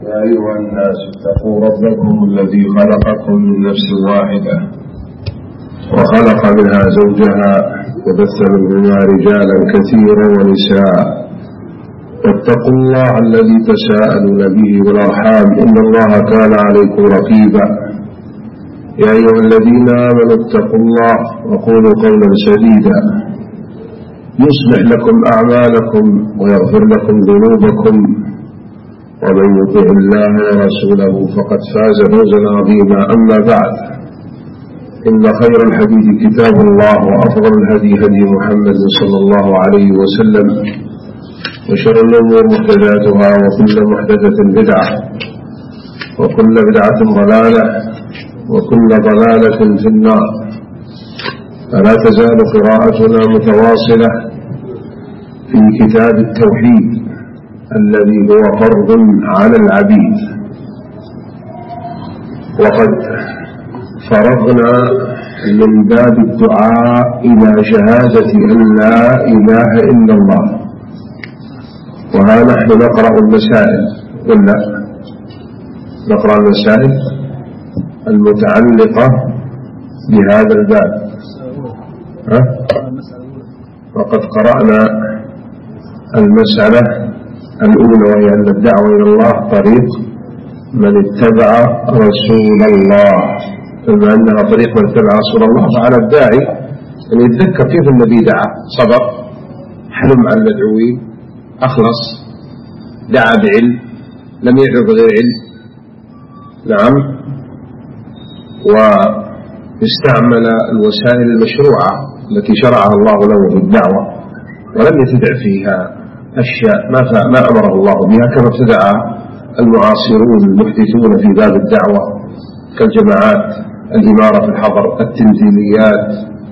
يا أيها الناس اتقوا ربكم الذي خلقكم من نفس واحدة وخلق منها زوجها وبث منهما رجالا كثيرا ونساء واتقوا الله الذي تساءلون به والأرحام إن الله كان عليكم رقيبا يا أيها الذين آمنوا اتقوا الله وقولوا قولا سديدا يصلح لكم أعمالكم ويغفر لكم ذنوبكم ومن يطع الله ورسوله فقد فاز فوزا عظيما أما بعد إن خير الحديث كتاب الله وأفضل الهدي هدي محمد صلى الله عليه وسلم وشر الأمور محدثاتها وكل محدثة بدعة وكل بدعة ضلالة وكل ضلالة في النار. فلا تزال قراءتنا متواصلة في كتاب التوحيد الذي هو فرض على العبيد، وقد فرغنا من باب الدعاء إلى شهادة أن لا إله إلا الله، وها نحن نقرأ المسائل ولا نقرأ المسائل المتعلقة بهذا الباب. وقد قرأنا المسألة الأولى وهي أن الدعوة إلى الله طريق من اتبع رسول الله، بما أنها طريق من اتبع رسول الله فعلى الداعي أن يتذكر كيف النبي دعا، صبر، حلم على المدعوين، أخلص، دعا بعلم، لم يدعو بغير علم، نعم، واستعمل الوسائل المشروعة التي شرعها الله له في الدعوة ولم يتبع فيها أشياء ما أمره الله بها كما ابتدع المعاصرون المحدثون في باب الدعوة كالجماعات الإمارة في الحضر، التنزيليات،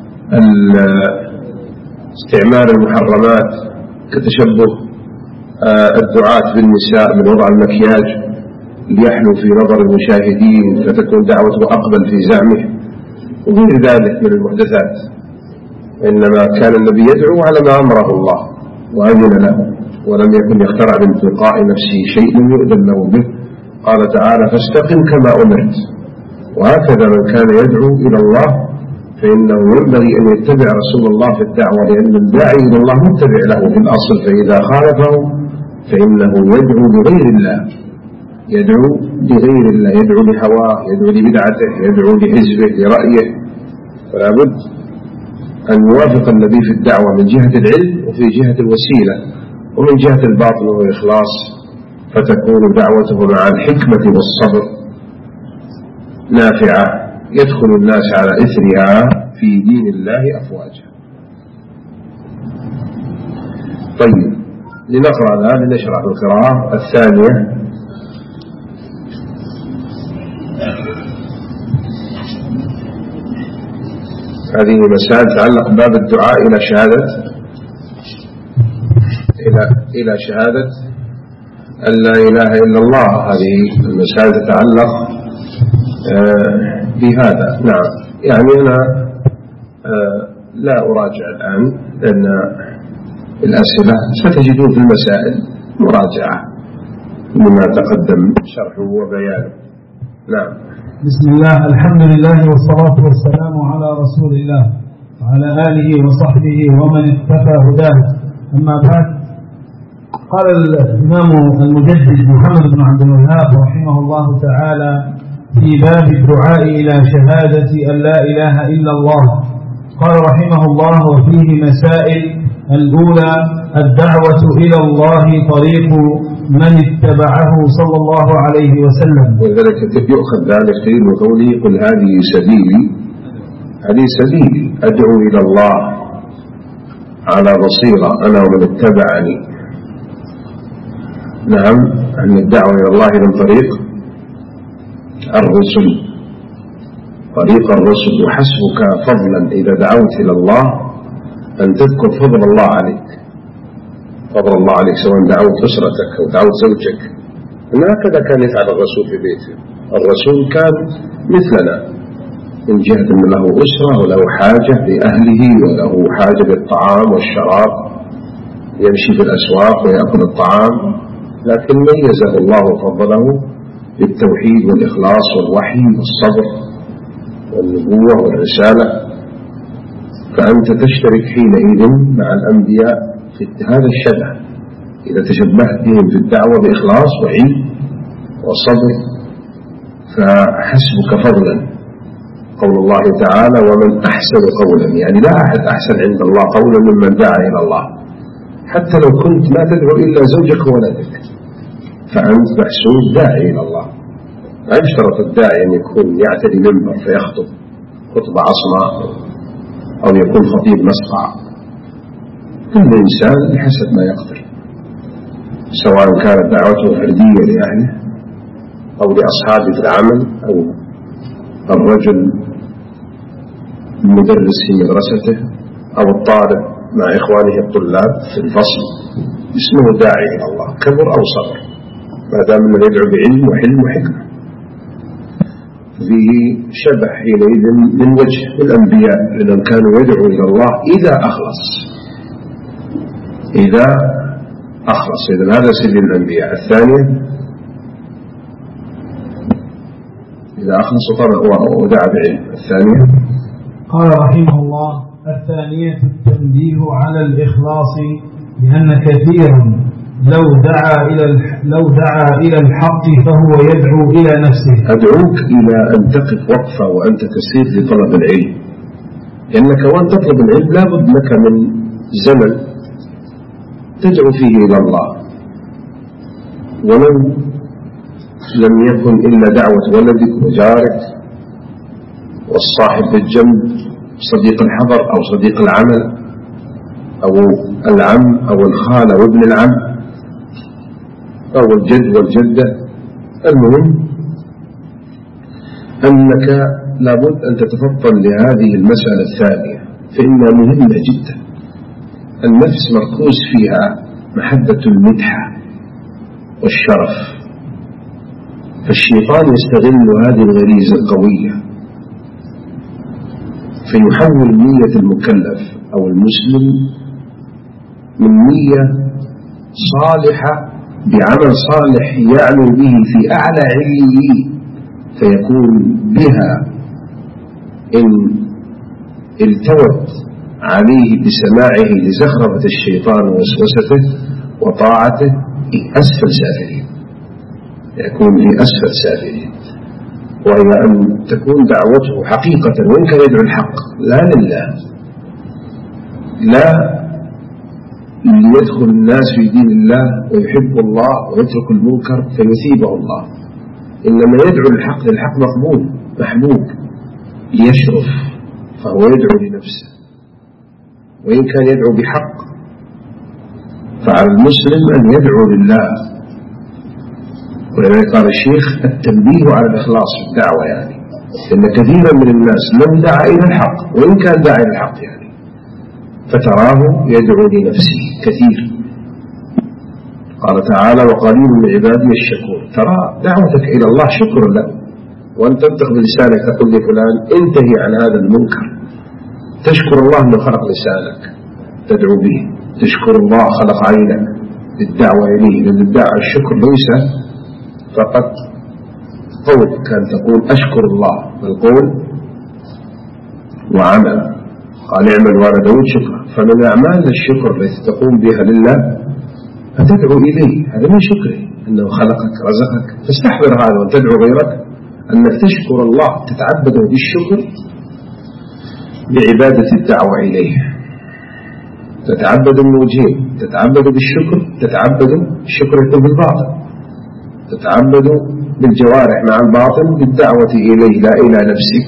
استعمال المحرمات كتشبه الدعاة بالنساء من وضع المكياج ليحلو في نظر المشاهدين فتكون دعوته أقبل في زعمه وغير ذلك من المحدثات. إنما كان النبي يدعو على ما أمره الله وأذن له ولم يكن يخترع من تلقاء نفسه شيء لم يؤذن له به. قال تعالى فاستقم كما أمرت. وهكذا من كان يدعو إلى الله فإنه ينبغي أن يتبع رسول الله في الدعوة، لأن الداعي إلى الله متبع له في الأصل، فإذا خالفه فإنه يدعو لغير الله، يدعو لغير الله، يدعو لهواه، يدعو لبدعته، يدعو لحزبه، لرأيه. فلا بد أن يوافق النبي في الدعوة من جهة العلم وفي جهة الوسيلة ومن جهة الباطن والإخلاص، فتكون دعوته مع الحكمة والصبر نافعة يدخل الناس على إثرها في دين الله أفواجا. طيب لنقرأ الآن لنشرح القراءة الثانية. هذه مسائل تتعلق باب الدعاء إلى شهادة أن لا إله إلا الله. هذه المسائل تتعلق بهذا. نعم، يعني أنا لا أراجع الآن لأن الأسئلة ستجدون في المسائل مراجعة مما تقدم شرحه وبيانه. نعم. بسم الله، الحمد لله والصلاة والسلام على رسول الله وعلى آله وصحبه ومن اتبع هداه. أما بعد، قال الإمام المجدد محمد بن عبد الوهاب رحمه الله تعالى في باب الدعاء إلى شهادة أن لا إله إلا الله، قال رحمه الله وفيه مسائل. الأولى الدعوة إلى الله طريق من اتبعه صلى الله عليه وسلم. ولذلك يؤخذ ذلك من قوله قل هذه سبيلي أدعو إلى الله على بصيرة أنا ومن اتبعني. نعم، أن الدعوة إلى الله من طريق الرسل، وحسبك فضلا إذا دعوت إلى الله أن تذكر فضل الله عليك، سواء دعوت أسرتك أو دعوت زوجك. هكذا كان يفعل الرسول في بيته. الرسول كان مثلنا من جهة أن له أسرة وله حاجة لأهله وله حاجة بالطعام والشراب، يمشي في الأسواق ويأكل الطعام لكن ميزه الله وفضله بالتوحيد والإخلاص والوحي والصبر والنبوة والرسالة، فأنت تشترك حينئذ مع الأنبياء في هذا الشبه إذا تشبهت بهم في الدعوة بإخلاص وعلم وصبر، فحسبك فضلا. قول الله تعالى: ومن أحسن قولا، يعني لا أحد أحسن عند الله قولا ممن دعا إلى الله، حتى لو كنت ما تدعو إلا زوجك وولدك فأنت محسوب داعي إلى الله. لا يشترط الداعي أن يكون يعتدي منبر فيخطب خطبة عصمة أو يكون خطيب مسقع، كل إنسان بحسب ما يقدر، سواء كانت دعوته فردية لأهله أو لأصحابه في العمل، أو الرجل المدرس في مدرسته، أو الطالب مع إخوانه الطلاب في الفصل، اسمه داعي إلى الله كبر أو صغر، ما دام أنه يدعو بعلم وحلم وحكمة. فيه شبه حينئذ من وجه الأنبياء، لأنهم كانوا يدعوا إلى الله إذا أخلص. إذن هذا سر الأنبياء. الثانية إذا أخلص ودعا بعلم. الثانية قال رحمه الله: الثانية التنبيه على الإخلاص، لأن كثيرا لو دعا إلى الحق فهو يدعو إلى نفسه. أدعوك إلى أن تقف وقفة وأنت تسير لطلب العلم، لأنك وأن تطلب العلم لابد لك من زمن تدعو فيه إلى الله، ولو لم يكن إلا دعوة ولدك وجارك والصاحب بالجنب، صديق الحضر أو صديق العمل أو العم أو الخالة وابن العم أو الجد والجدة. المهم أنك لابد أن تتفطن لهذه المسألة الثانية، فإنها مهمة جدا. النفس مركوز فيها محبة المدحة والشرف، فالشيطان يستغل هذه الغريزة القوية فيحول نية المكلف أو المسلم من نية صالحة بعمل صالح يعلو به في أعلى عليين، فيكون بها إن التوت عليه بسماعه لزخرفة الشيطان ووسوسته وطاعته أسفل سافلين، يكون في أسفل سافلين. وهي أن تكون دعوته حقيقة وإن كان يدعو الحق لا لله، لا ليدخل الناس في دين الله ويحب الله ويترك المنكر فيثيبه الله، إنما يدعو الحق للحق مقبول محبوب ليشرف، فهو يدعو لنفسه. وإن كان يدعو بحق فعلى المسلم أن يدعو لله. ولذلك قال الشيخ: التنبيه على الإخلاص في الدعوة، يعني إن كثيرا من الناس لم دعا إلى الحق وإن كان دعا إلى الحق يعني، فتراه يدعو لنفسه كثير. قال تعالى: وقليل من عبادي الشكور. ترى دعوتك إلى الله شكر له، وأن تنطق بلسانك تقول لفلان انتهي عن هذا المنكر، تشكر الله أنه خلق لسانك تدعو به، تشكر الله خلق عينك للدعوة إليه، لأن الدعوة الشكر ليس فقط قول كان تقول أشكر الله، بل قول وعمل. قال: اعمل وأنا داود شكرا. فمن أعمال الشكر التي تقوم بها لله فتدعو إليه، هذا من شكره أنه خلقك رزقك. فاستحضر هذا وأن تدعو غيرك أنك تشكر الله، تتعبده بالشكر بعبادة الدعوة إليه. تتعبد من وجهين: تتعبد بالشكر، تتعبد الشكر يكون بالباطن، تتعبد بالجوارح مع الباطن بالدعوة إليه لا إلى نفسك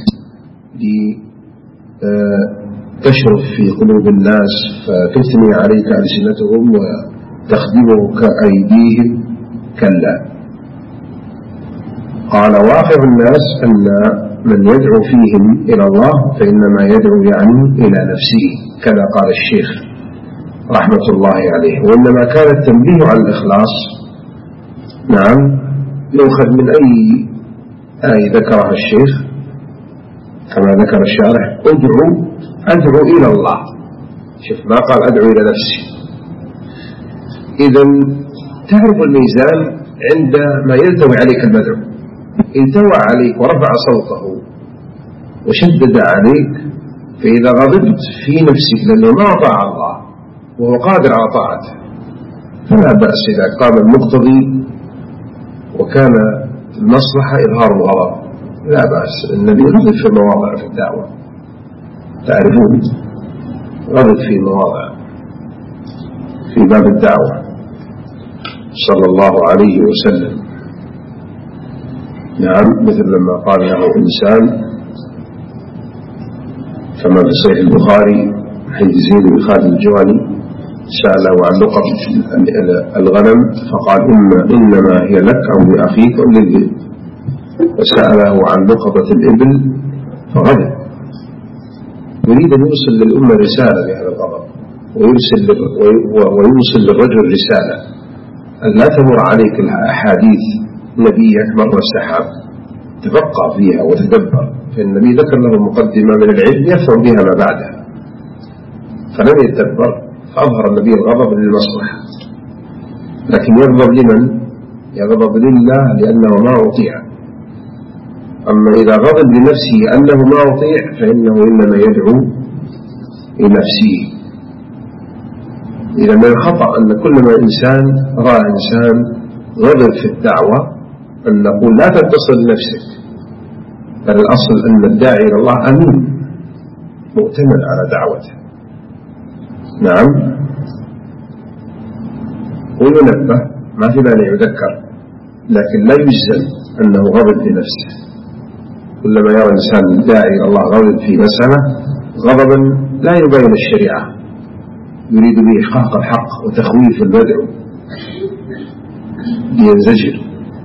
لتشرف في قلوب الناس فتثني عليك ألسنتهم وتخدمك أيديهم. كلا. قال: واقع الناس أن من يدعو فيهم إلى الله فإنما يدعو يعني إلى نفسه، كما قال الشيخ رحمة الله عليه. وإنما كان التنبيه على الإخلاص نعم يؤخذ من أي آية ذكرها الشيخ كما ذكر الشارح: أدعو إلى الله. شوف ما قال أدعو إلى نفسي. إذن تعرف الميزان عندما يلتوي عليك المدعو. إن توى عليك ورفع صوته وشدد عليك، فإذا غضبت في نفسك لأنه ما أطاع الله وهو قادر على طاعته، فلا بأس إذا قام المقتضي وكان المصلحة إظهار الغضب، لا بأس. النبي غضب في مواضع في الدعوة، تعرفون غضب في مواضع في باب الدعوة صلى الله عليه وسلم. نعم، مثل لما قال له إنسان كما في صحيح البخاري حديث زيد بن خالد الجواني سأله عن لقب الغنم فقال إنما هي لك أو لأخيك أو للذئب، وسأله عن لقبة الإبل فغضب. يريد أن يوصل للأمة رسالة بهذا الغضب، ويوصل للرجل رسالة أن لا تمر عليك الأحاديث نبيك مر السحاب، تفقه فيها وتدبر. فالنبي ذكر له مقدمة من العلم يفهم بها ما بعدها، فلم يتدبر فأظهر النبي الغضب للمصلحة. لكن يغضب لمن؟ يغضب لله لأنه ما أطيع. أما إذا غضب لنفسه أنه ما أطيع فإنه إنما يدعو لنفسه. إذا من الخطأ أن كلما إنسان رأى إنسان غضب في الدعوة أن نقول لا تتصل لنفسك، بل الأصل أن الداعي إلى الله أمين مؤتمن على دعوته. نعم، وينبه ما في مانع يذكر، لكن لا يجزم أنه غضب لنفسه. كلما يرى إنسان داعي إلى الله غضب في مسألة غضبا لا يبين الشريعة، يريد به إحقاق الحق وتخويف المدعو لينزجر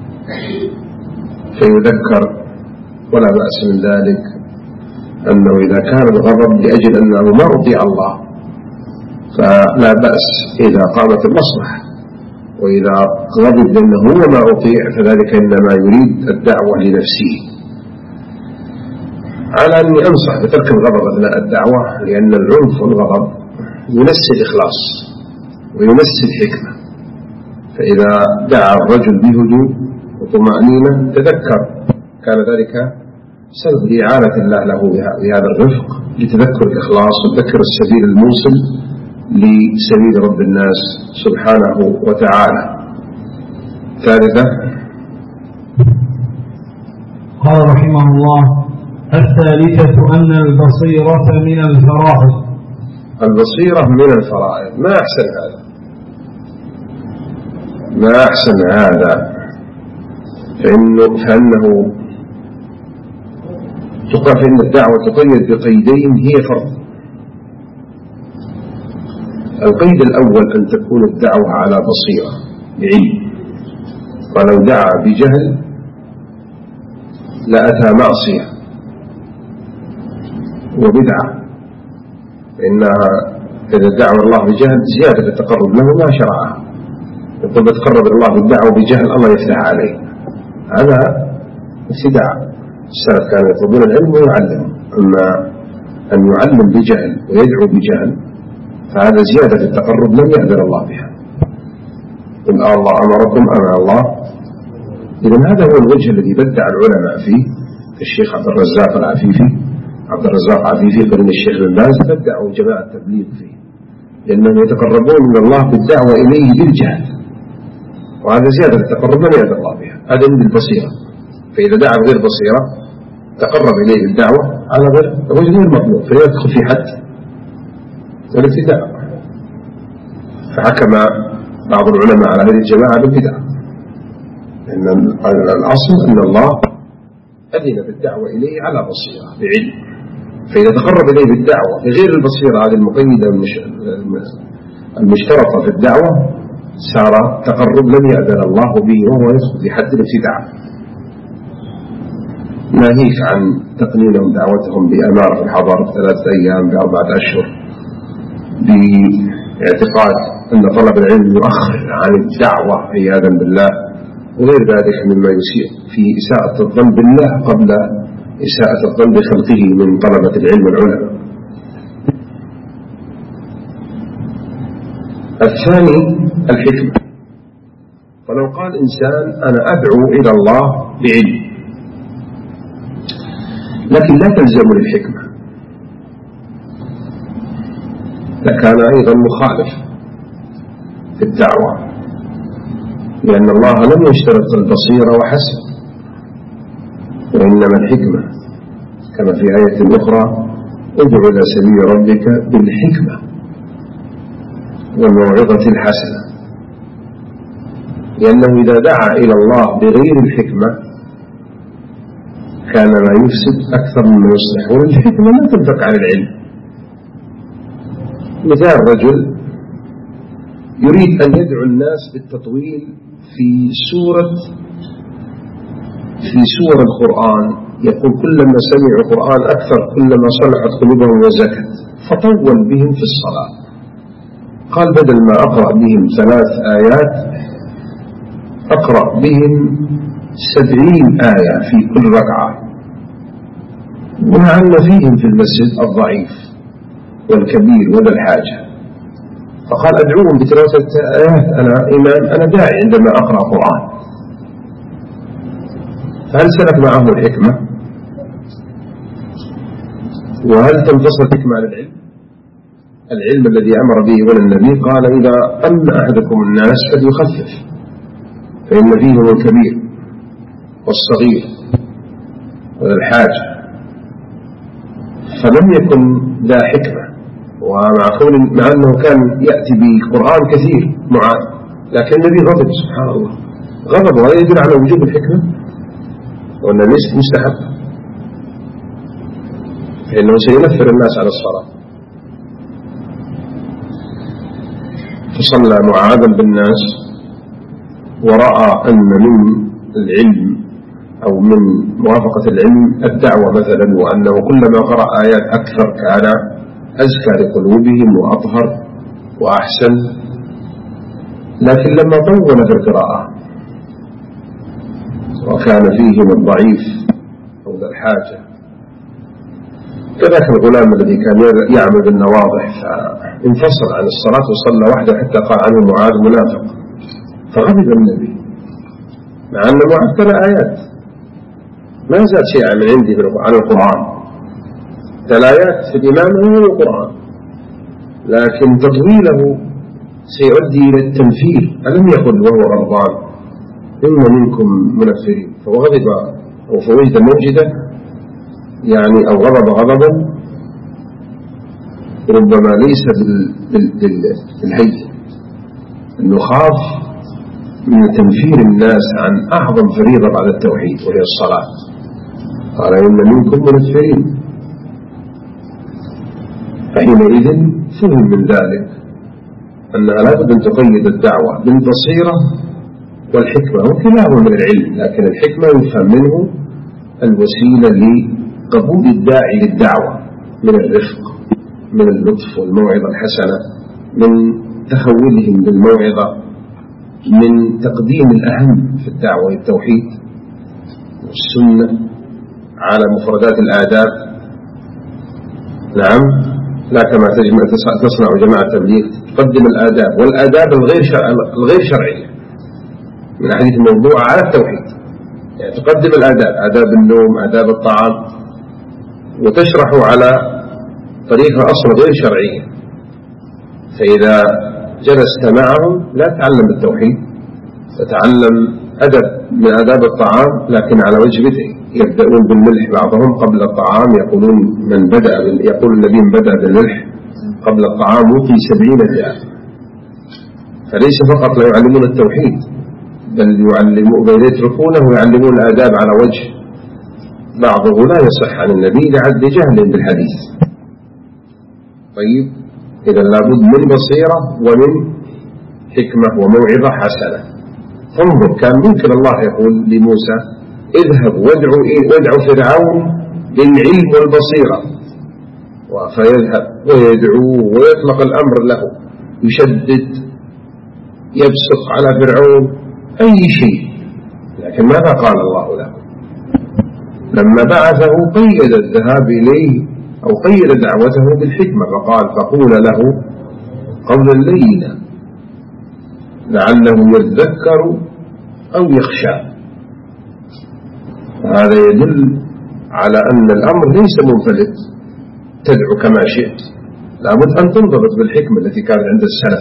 فيذكر، ولا بأس من ذلك. أنه إذا كان الغضب لأجل أنه ما أطيع الله فلا بأس إذا قامت المصلحة، وإذا غضب لأنه هو ما أطيع فذلك إنما يريد الدعوة لنفسه. على أني أنصح بترك الغضب أثناء الدعوة، لأن العنف والغضب ينسي الإخلاص وينسي الحكمة. فإذا دعا الرجل بهدوء وطمأنينة تذكر كان ذلك سبب لإعانة الله له بهذا الرفق لتذكر الإخلاص وتذكر السبيل الموصل لسبيل رب الناس سبحانه وتعالى. ثالثا قال رحمه الله: الثالثة أن البصيرة من الفرائض. البصيرة من الفرائض، ما أحسن هذا، ما أحسن هذا. فإنه تقال إن الدعوة تقيد بقيدين هي فرض. القيد الأول أن تكون الدعوة على بصيرة بعلم، ولو دعا بجهل لأتى معصية وبدعة، فإنها إذا دعوا الله بجهل زيادة التقرب له ما شرعه. يقول بتقرب الله بالدعوة بجهل الله يفتح عليه، هذا ابتداع. السلف كانوا يطلبون العلم ويعلمون، أما أن يعلم بجهل ويدعو بجهل فهذا زيادة التقرب لم يأذن الله بها. إن الله أمركم أمر الله. إذن هذا هو الوجه الذي بدع العلماء فيه، الشيخ عبد الرزاق العفيفي قرن الشيخ بن باز بدعوا جماعة التبليغ فيه، لأنهم يتقربون من الله بالدعوة إليه بالجهل، وهذا زيادة التقرب لم يأذن الله بها. هذا من البصيرة. فإذا دعا بغير بصيرة تقرب إليه بالدعوة على وجه غير مطلوب فيدخل في حد والابتداع. فحكم بعض العلماء على هذه الجماعة بالبدعة، إن الأصل أن الله أذن بالدعوة إليه على بصيرة بعلم. فإذا تقرب إليه بالدعوة بغير البصيرة هذه المقيدة المشترطة في الدعوة صار تقرب لم يأذن الله به، وهو يدخل في حد الابتداع. ناهيك عن تقنينهم دعوتهم بأمارة في الحضارة 3 أيام ب4 أشهر باعتقاد أن طلب العلم يؤخر عن الدعوة عياذا بالله، وغير ذلك مما يسيء في إساءة الظن بالله قبل إساءة الظن بخلقه من طلبة العلم والعلماء. الثاني الحكمة، ولو قال إنسان أنا أدعو إلى الله بعلم، لكن لا تلزم الحكمة، لكان أيضا مخالف في الدعوة، لأن الله لم يشترط البصيرة وحسب، وإنما الحكمة كما في آية أخرى ادع إلى سبيل ربك بالحكمة والموعظة الحسنة، لأنه إذا دعا إلى الله بغير الحكمة كان ما يفسد أكثر مما يصلح، والحكمة لا تنفك عن العلم. مثال رجل يريد أن يدعو الناس بالتطويل في سور القرآن، يقول كلما سمعوا القرآن أكثر كلما صلحت قلوبهم وزكت، فطول بهم في الصلاة. قال بدل ما أقرأ بهم 3 آيات أقرأ بهم 70 آية في كل ركعة، ولعل فيهم في المسجد الضعيف والكبير وذا الحاجة. فقال أدعوهم ب3 آيات، أنا إمام، أنا داعي عندما أقرأ قرآن. فهل سلك معه الحكمة؟ وهل تنفصل الحكمة عن العلم؟ العلم الذي أمر به ولا النبي قال إذا أمن أحدكم الناس فليخفف فإن فيهم الكبير والصغير وذا الحاجة. فلم يكن ذا حكمة، مع أنه كان يأتي بقرآن كثير معاذ، لكن النبي غضب سبحان الله، غضب، وهذا يدل على وجوب الحكمة وأن ليست مستحب، فإنه سينفر الناس على الصلاة. فصلى معاذا بالناس ورأى أن من العلم أو من موافقة العلم الدعوة مثلا، وأنه كلما قرأ آيات أكثر كان أزكى لقلوبهم وأطهر وأحسن. لكن لما طول في القراءة وكان فيهم الضعيف أو ذا الحاجة، كذلك الغلام الذي كان يعمل بالنواضح فانفصل عن الصلاة وصلى وحده حتى قال عنه معاذ منافق، فغضب النبي مع أن معاذ 3 آيات ما زاد شيئا من عندي عن القرآن، 3 آيات في الإمام هو القرآن، لكن تطويله سيؤدي إلى التنفير. ألم يقل وهو غضبان إن منكم منفرين؟ فغضب أو فوجد موجدا يعني، أو غضب غضبا ربما ليس بالهين، أنه خاف من تنفير الناس عن أعظم فريضة بعد التوحيد وهي الصلاة. قال إن منكم منفرين، فحينئذ فهم من ذلك أنها لا بد أن تقيد الدعوة بالبصيرة والحكمة، وكلاهما من العلم، لكن الحكمة يفهم منه الوسيلة لقبول الداعي للدعوة من الرفق، من اللطف والموعظة الحسنة، من تخولهم بالموعظة، من تقديم الأهم في الدعوة التوحيد والسنة على مفردات الآداب. نعم، لا كما تصنع جماعة تبليغ تقدم الآداب والآداب الغير شرعية من أحاديث الموضوع على التوحيد، يعني تقدم الآداب، آداب النوم، آداب الطعام، وتشرح على طريقة أصلا غير شرعية. فإذا جلست معهم لا تعلم التوحيد، تتعلم أدب من آداب الطعام لكن على وجه بدء، يبدأون بالملح بعضهم قبل الطعام، يقول النبي من بدأ بالملح قبل الطعام وقي 70 جاء. فليس فقط لا يعلمون التوحيد، بل يتركونه ويعلمون الآداب على وجه بعضه لا يصح عن النبي لجهل بالحديث. طيب، إذا لابد من بصيرة ومن حكمة وموعظة حسنة. انظر، كان ممكن الله يقول لموسى اذهب وادعو فرعون بالعلم والبصيرة، فيذهب ويدعوه ويطلق الأمر له، يشدد يبسط على فرعون أي شيء، لكن ماذا قال الله له؟ لما بعثه قيد الذهاب إليه أو قيد دعوته بالحكمة، فقال فقول له قولا لينا لعله يذكر أو يخشى. هذا يدل على أن الأمر ليس منفلت تدعو كما شئت، لابد أن تنضبط بالحكمة التي كانت عند السلف.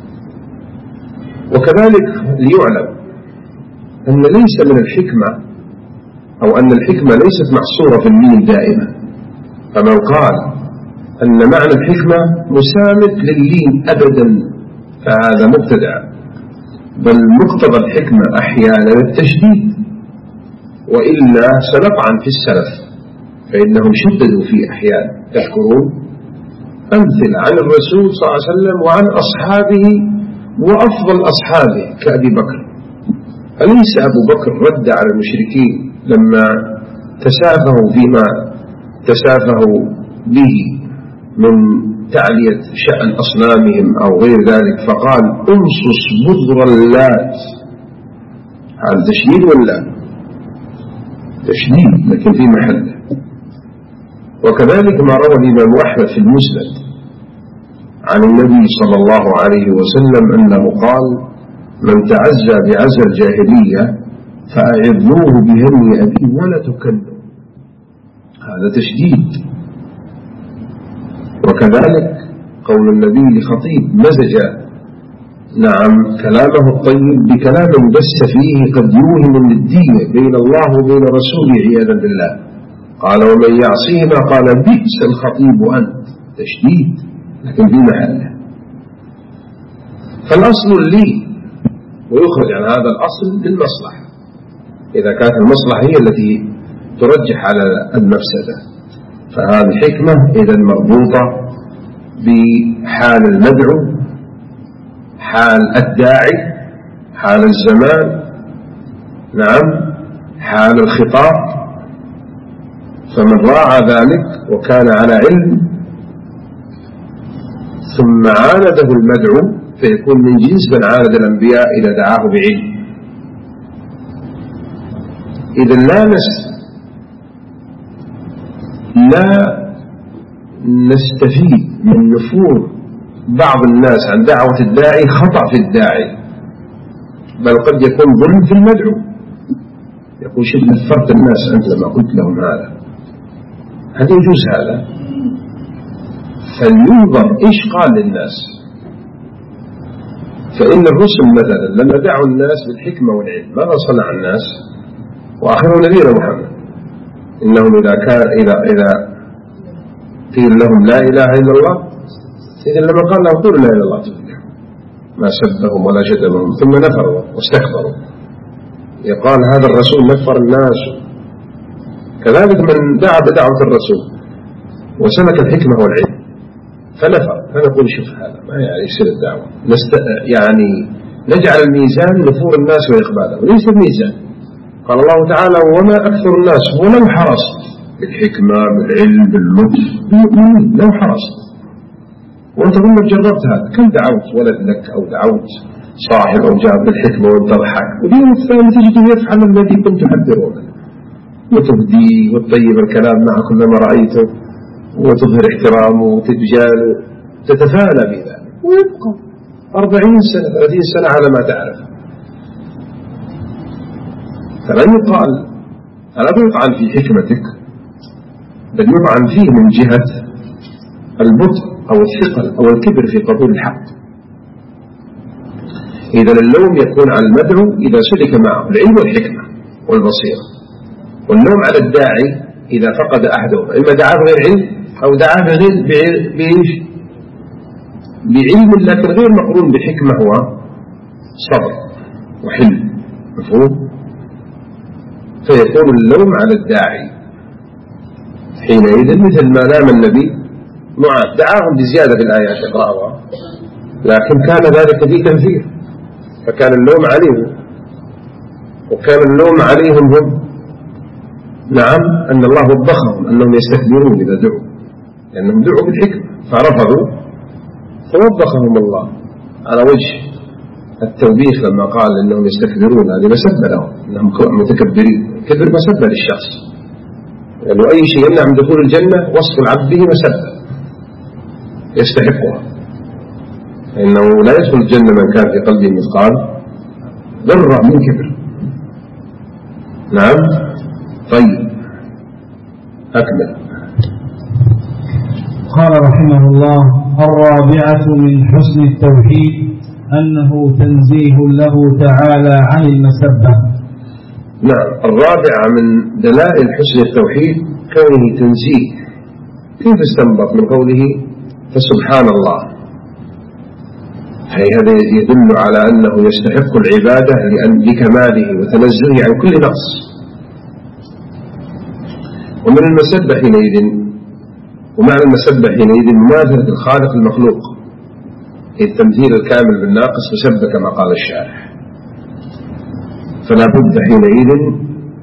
وكذلك ليعلم أن ليس من الحكمة أو أن الحكمة ليست محصورة في الميل دائما، فمن قال أن معنى الحكمة مسامت لللين أبدا فهذا مبتدع، بل مقتضى الحكمة أحيانا التشديد، وإلا سنطعن في السلف فإنهم شددوا في أحيان. تذكرون أمثل عن الرسول صلى الله عليه وسلم وعن أصحابه وأفضل أصحابه كأبي بكر. أليس أبو بكر رد على المشركين لما تسافهوا فيما تسافهوا به من تعلية شأن أصنامهم أو غير ذلك، فقال أمصص بذر اللات. هذا تشديد ولا تشديد لكن في محله. وكذلك ما روى الإمام أحمد في المسند عن النبي صلى الله عليه وسلم أنه قال من تعزى بعزى الجاهلية فأعظوه بهم أبي ولا تكلوا. هذا تشديد. وكذلك قول النبي لخطيب مزج كلامه الطيب بكلام بس فيه قد يوهم الندية بين الله وبين رسوله عياذا بالله. قال ومن يعصيهما قال بئس الخطيب أنت. تشديد لكن في محله. فالأصل لي ويخرج عن هذا الأصل بالمصلحة، إذا كانت المصلحة هي التي ترجح على المفسدة، فهذه الحكمة إذا مربوطة بحال المدعو، حال الداعي، حال الزمان، حال الخطاب. فمن راعى ذلك وكان على علم ثم عانده المدعو فيكون من جنس من عاند الأنبياء إذا دعاه بعلم. إذا لا نستفيد من نفور بعض الناس عن دعوة الداعي خطأ في الداعي، بل قد يكون ظلم في المدعو. يقول شد نفرت الناس أنت لما قلت لهم هل يجوز هذا؟ فلينظر إيش قال للناس. فإن الرسل مثلا لما دعوا الناس بالحكمة والعلم ماذا صنع الناس؟ وآخره نبينا محمد إنهم إذا قيل لهم لا إله إلا الله، إذا لما قال لهم قولوا لا إله إلا الله تفلحوا، ما سبهم ولا شتمهم ثم نفروا واستكبروا. يقال هذا الرسول نفر الناس. كذلك من دعا بدعوة الرسول وسلك الحكمة والعلم فنفر، فنقول شوف هذا ما يعني يصير الدعوة، يعني نجعل الميزان نفور الناس وإقبالهم، ليس الميزان. قال الله تعالى وما أكثر الناس ولو حرصت بالحكمة بالعلم باللطف لو حرصت. وأنت ظنك جربت هذا، كم دعوت ولد لك أو دعوت صاحب أو جاب بالحكمة وانت ضحك، واليوم الثاني تجده يفعل الذي كنت تحذرونه، وتبدي وتطيب الكلام مع كلما رأيته وتظهر احترامه وتتجاله تتفانى بذلك، ويبقى 40 سنة 30 سنة على ما تعرف. فلا يطعن في حكمتك، بل يطعن فيه من جهة البطء أو الثقل أو الكبر في قبول الحق. إذا اللوم يكون على المدعو إذا سلك معه العلم والحكمة والبصيرة، واللوم على الداعي إذا فقد أحدهما، إما دعاه بغير علم أو دعاه بعلم لكن غير مقرون بحكمة وصبر وحلم، مفهوم؟ فيكون اللوم على الداعي حينئذ مثل ما لام النبي معاذ، دعاهم بزيادة في الآيات اقرأوها، لكن كان ذلك في تنفير، فكان اللوم عليهم. وكان اللوم عليهم هم أن الله وبخهم أنهم يستكبرون إذا دعوا، لأنهم دعوا بالحكمة فرفضوا فوبخهم الله على وجه التوبيخ لما قال إنهم يستكبرون. هذه مسبة لهم إنهم متكبرين، كبر مسبة للشخص، لأنه أي شيء يمنع من دخول الجنة وصف العبد به مسبة يستحقها، إنه لا يدخل الجنة من كان في قلبه مثقال ذرة من كبر، نعم. طيب أكمل. قال رحمه الله: الرابعة من حسن التوحيد أنه تنزيه له تعالى عن المسبة. نعم. الرابعة من دلائل حسن التوحيد كونه تنزيه. كيف استنبط من قوله فسبحان الله؟ هذا يدل على أنه يستحق العبادة لكماله وتنزهه عن كل نقص. ومن المسبة حينئذ، ومعنى المسبة حينئذ مماثلة الخالق المخلوق، التمثيل الكامل بالناقص مسبة كما قال الشارح. فلا بد حينئذ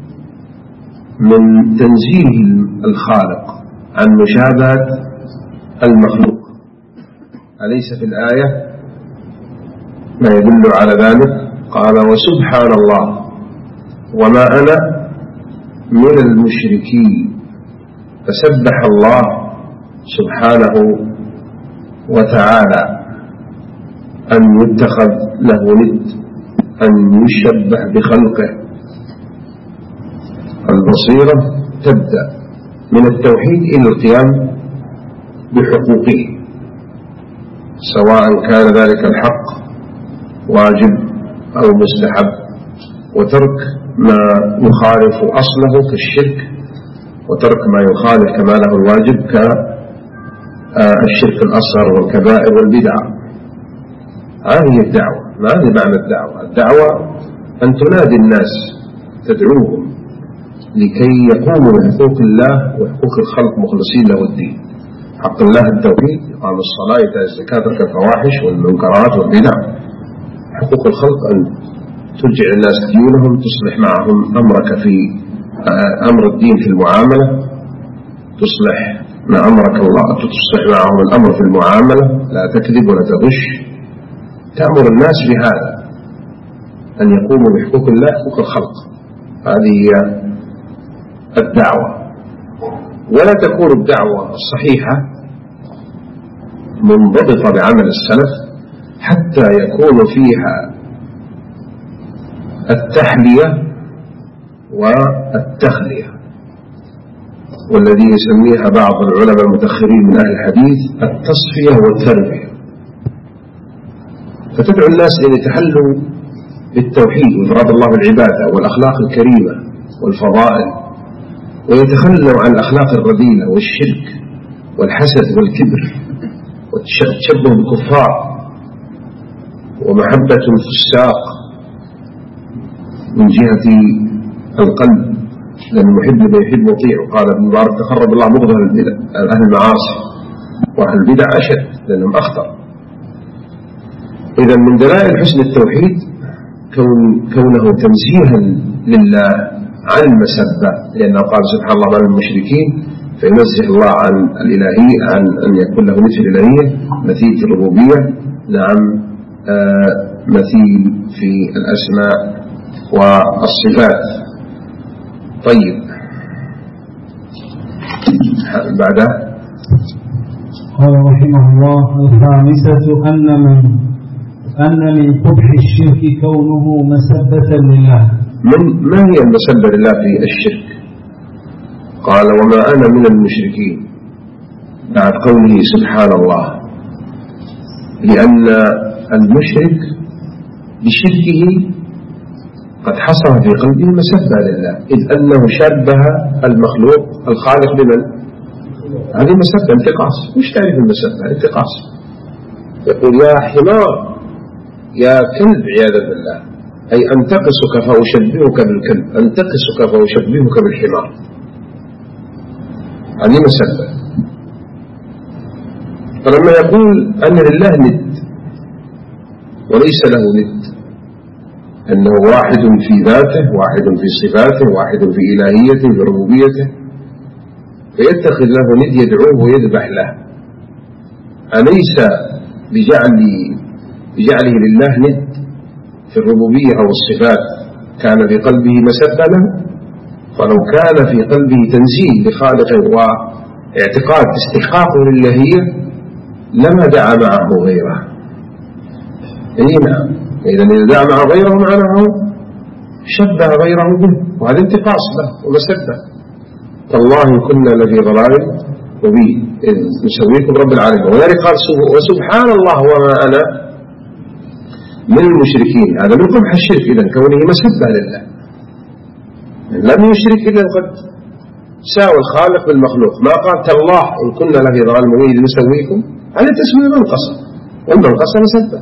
من تنزيه الخالق عن مشابهة المخلوق. أليس في الآية ما يدل على ذلك؟ قال وسبحان الله وما أنا من المشركين. فسبح الله سبحانه وتعالى أن يتخذ له ند، أن يشبه بخلقه. البصيرة تبدأ من التوحيد إلى القيام بحقوقه، سواء كان ذلك الحق واجب أو مستحب، وترك ما يخالف أصله كالشرك، وترك ما يخالف كماله الواجب كالشرك الأصغر والكبائر والبدع. هذه الدعوة. ما هذه معنى الدعوة؟ الدعوة أن تنادي الناس، تدعوهم لكي يقوموا بحقوق الله وحقوق الخلق مخلصين له الدين. حق الله التوحيد، إقام الصلاة، إيتاء الزكاة، ترك الفواحش والمنكرات والبدع. حقوق الخلق أن ترجع الناس ديونهم، تصلح معهم أمرك في أمر الدين في المعاملة، تصلح ما أمرك الله، تصلح معهم الأمر في المعاملة، لا تكذب ولا تغش. تأمر الناس بهذا، أن يقوموا بحقوق الله حقوق الخلق. هذه هي الدعوة. ولا تكون الدعوة الصحيحة منضبطة بعمل السلف حتى يكون فيها التحلية والتخلية، والذي يسميها بعض العلماء المتأخرين من أهل الحديث التصفية والتربية. فتدعو الناس أن يتحلوا بالتوحيد وإفراد الله بالعبادة والأخلاق الكريمة والفضائل، ويتخلوا عن الأخلاق الرذيلة والشرك والحسد والكبر والتشبه بالكفار ومحبة الفساق من جهة القلب، لأن المحب لا يحب مطيع. وقال ابن مبارك تقرب الله بغض أهل المعاصي، وأهل البدع أشد لأنهم أخطر. إذا من دلائل حسن التوحيد كونه تنزيها لله عن المسبة، لأنه قال سبحان الله عن المشركين، فينزه الله عن الإلهية، عن أن يكون له مثل الإلهية، مثيل في الربوبية، نعم، مثيل في الأسماء والصفات. طيب بعدها قال رحمه الله: الخامسة أن من قبح الشرك كونه مسبة لله. ما هي المسبة لله في الشرك؟ قال وما أنا من المشركين بعد قوله سبحان الله، لأن المشرك بشركه قد حصل في قلبه مسبة لله، إذ أنه شبه المخلوق الخالق بمن؟ هذه مسبة انتقاص. مش تعرف المسبة؟ انتقاص. يقول يا حمار، يا كلب، عياذا بالله، أي أنتقصك فأشبهك بالكلب، أنتقصك فأشبهك بالحمار. هذه مسبة. فلما يقول أن لله ند وليس له ند، أنه واحد في ذاته، واحد في صفاته، واحد في إلهيته، في ربوبيته، فيتخذ له ند يدعوه ويذبح له، أليس بجعله لله ند في الربوبية أو الصفات كان في قلبه مسبة له؟ فلو كان في قلبه تنزيه لخالقه واعتقاد استحقاقه للهية لما دعا معه غيره. نعم. إذا دعا مع غيره معناه شبه غيره به، وهذا انتقاص له ومسبة. تالله إن كنا لفي ضلال مبين إذ نسويكم رب العالمين. وذلك قال وسبحان الله وما أنا من المشركين. هذا من قبح الشرك إذن، كونه مسبة لله، لم يشرك إلا قد ساوى الخالق بالمخلوق. ما قال تالله إن كنا لفي ضلال مبين إذ نسويكم، هذا تسمية منقصة، والمنقصة مسبة.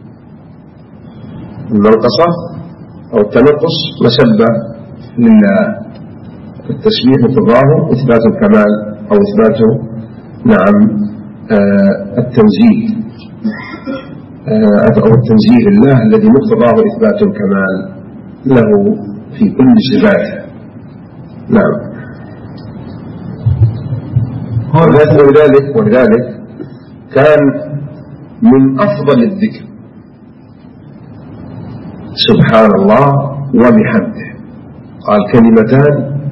المنقصة أو التنقص مسبة لله. التسبيح في الظاهر إثبات الكمال أو إثبات التنزيه أو التنزيه لله الذي مقتضاه إثبات الكمال له في كل صفاته. نعم. ولذلك كان من أفضل الذكر سبحان الله وبحمده. قال كلمتان،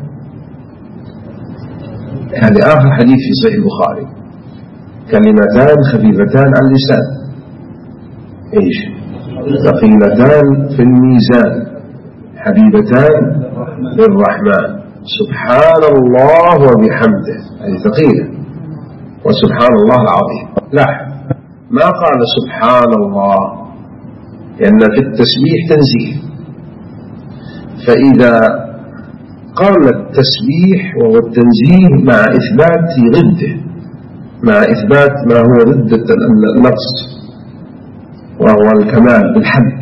هذا آخر حديث في صحيح البخاري، كلمتان خفيفتان على اللسان إيش؟ ثقيلتان في الميزان حبيبتان للرحمن. سبحان الله وبحمده هذه ثقيلة، وسبحان الله العظيم. لا، ما قال سبحان الله، لأن في التسبيح تنزيه. فإذا قارن التسبيح وهو التنزيه مع إثبات ضده، مع إثبات ما هو ضد النقص وهو الكمال بالحمد،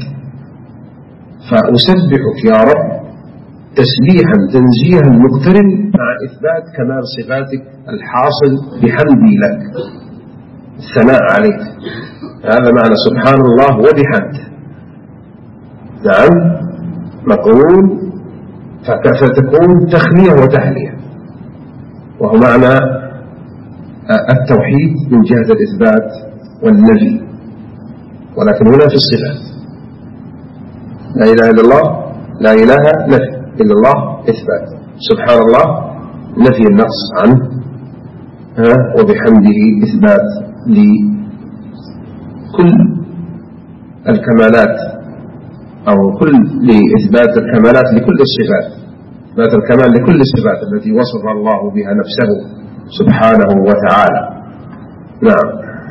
فأسبحك يا رب تسبيحا تنزيها مقترن مع إثبات كمال صفاتك الحاصل بحمدي لك، الثناء عليك. هذا معنى سبحان الله وبحمده. نعم، مقرون، فتكون تخلية وتحلية، وهو معنى التوحيد من جهة الإثبات والنفي. ولكن هنا في الصفات لا إله إلا الله، لا إله نفي إلا الله إثبات. سبحان الله نفي النقص عنه، وبحمده إثبات لكل الكمالات أو لإثبات الكمالات لكل الصفات، إثبات الكمال لكل الصفات التي وصف الله بها نفسه سبحانه وتعالى. نعم.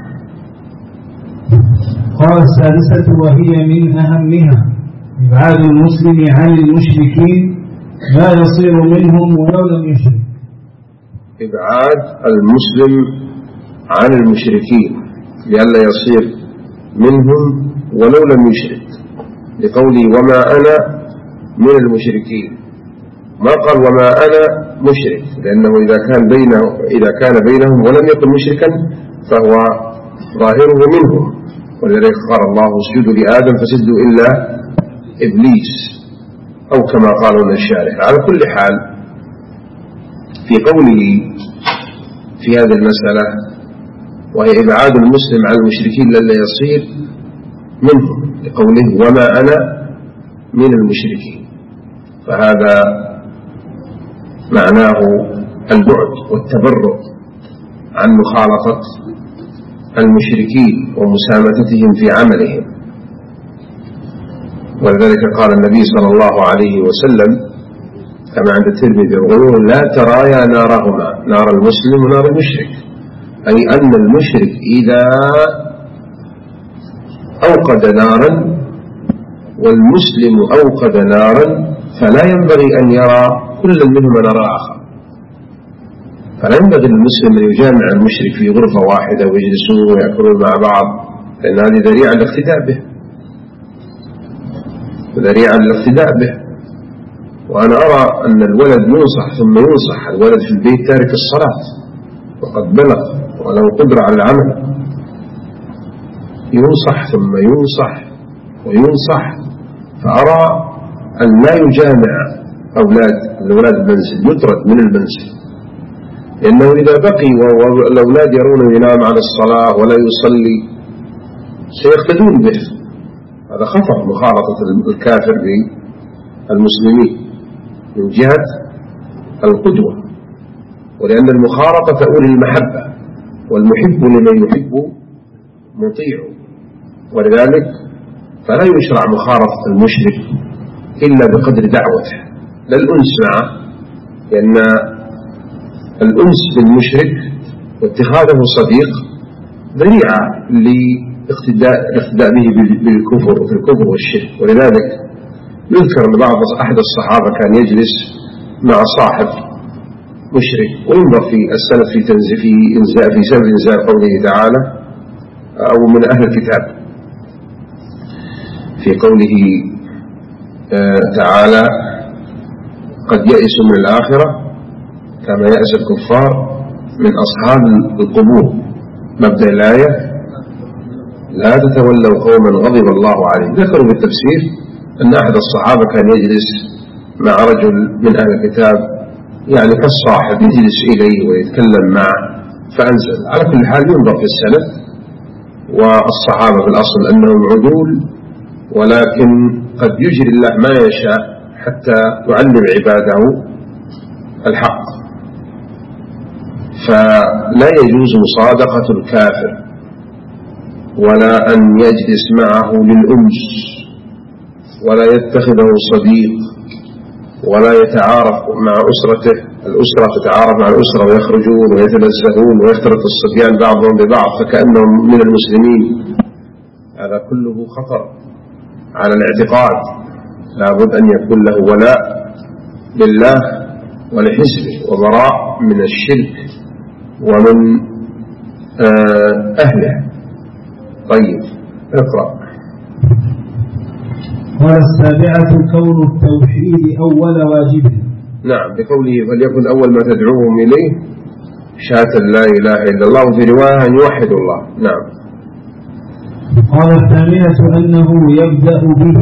قال السادسة وهي من أهمها إبعاد المسلم عن المشركين لا يصير منهم ولو لم يشرك. إبعاد المسلم عن المشركين لئلا يصير منهم ولو لم يشرك، لقوله وما أنا من المشركين. ما قال وما أنا مشرك، لأنه إذا كان بينهم ولم يكن مشركا فهو ظاهره منهم. ولذلك قال الله اسجدوا لآدم فسجدوا إلا إبليس، أو كما قالوا الشارع. على كل حال في قوله في هذه المسألة وهي إبعاد المسلم عن المشركين لئلا يصير منهم، لقوله وما أنا من المشركين، فهذا معناه البعد والتبرؤ عن مخالطة المشركين ومسامتهم في عملهم. ولذلك قال النبي صلى الله عليه وسلم كما عند الترمذي يقول لا ترايا نارهما، نار المسلم ونار المشرك، أي أن المشرك إذا أوقد نارا والمسلم أوقد نارا فلا ينبغي أن يرى كل منهما نار آخر. فلا ينبغي للمسلم أن يجامع المشرك في غرفة واحدة ويجلسون ويأكلون مع بعض، لأن هذه ذريعة للاقتداء به، ذريعة للاقتداء به. وأنا أرى أن الولد ينصح ثم ينصح، الولد في البيت تارك الصلاة وقد بلغ وله قدرة على العمل، ينصح ثم ينصح وينصح. فأرى أن لا يجامع الأولاد المنزل، يطرد من المنزل، لأنه إذا بقي والأولاد يرون ينام على الصلاة ولا يصلي سيقتدون به. هذا خطر مخالطة الكافر بالمسلمين من جهة القدوة، ولأن المخالطة تؤول المحبة، والمحب لمن يحب مطيع. ولذلك فلا يشرع مخالطة المشرك إلا بقدر دعوته، لا الأنس معه، لأن الأنس بالمشرك واتخاذه صديق ذريعة لاقتداء به بالكفر وفي الكفر والشرك. ولذلك يذكر أن أحد الصحابة كان يجلس مع صاحب مشرك، وينظر في السلف في سبب إنزال قوله تعالى أو من أهل الكتاب في قوله تعالى قد يئسوا من الآخرة كما يأس الكفار من أصحاب القبور. مبدأ الآية لا تتولوا قوما غضب الله عليهم. ذكروا بالتفسير أن أحد الصحابة كان يجلس مع رجل من أهل الكتاب، يعني كالصاحب يجلس إليه ويتكلم معه، فأنزل. على كل حال ينظر في السند، والصحابة في الأصل أنهم عدول، ولكن قد يجري الله ما يشاء حتى يعلم عباده الحق. فلا يجوز مصادقة الكافر ولا أن يجلس معه للأنس ولا يتخذه صديق ولا يتعارف مع أسرته. الأسرة تتعارف مع الأسرة ويخرجون ويتنزهون ويختلط الصبيان بعضهم ببعض فكأنهم من المسلمين. هذا كله خطر على الاعتقاد. لا بد أن يكون له ولاء لله ولحزبه وبراء من الشرك ومن أهله. طيب اقرأ. قال السابعة كون التوحيد أول واجب. نعم، بقوله فليكن أول ما تدعوهم إليه شهادة لا إله إلا الله، وفي رواية أن يوحدوا الله. نعم. قال الثامنة أنه يبدأ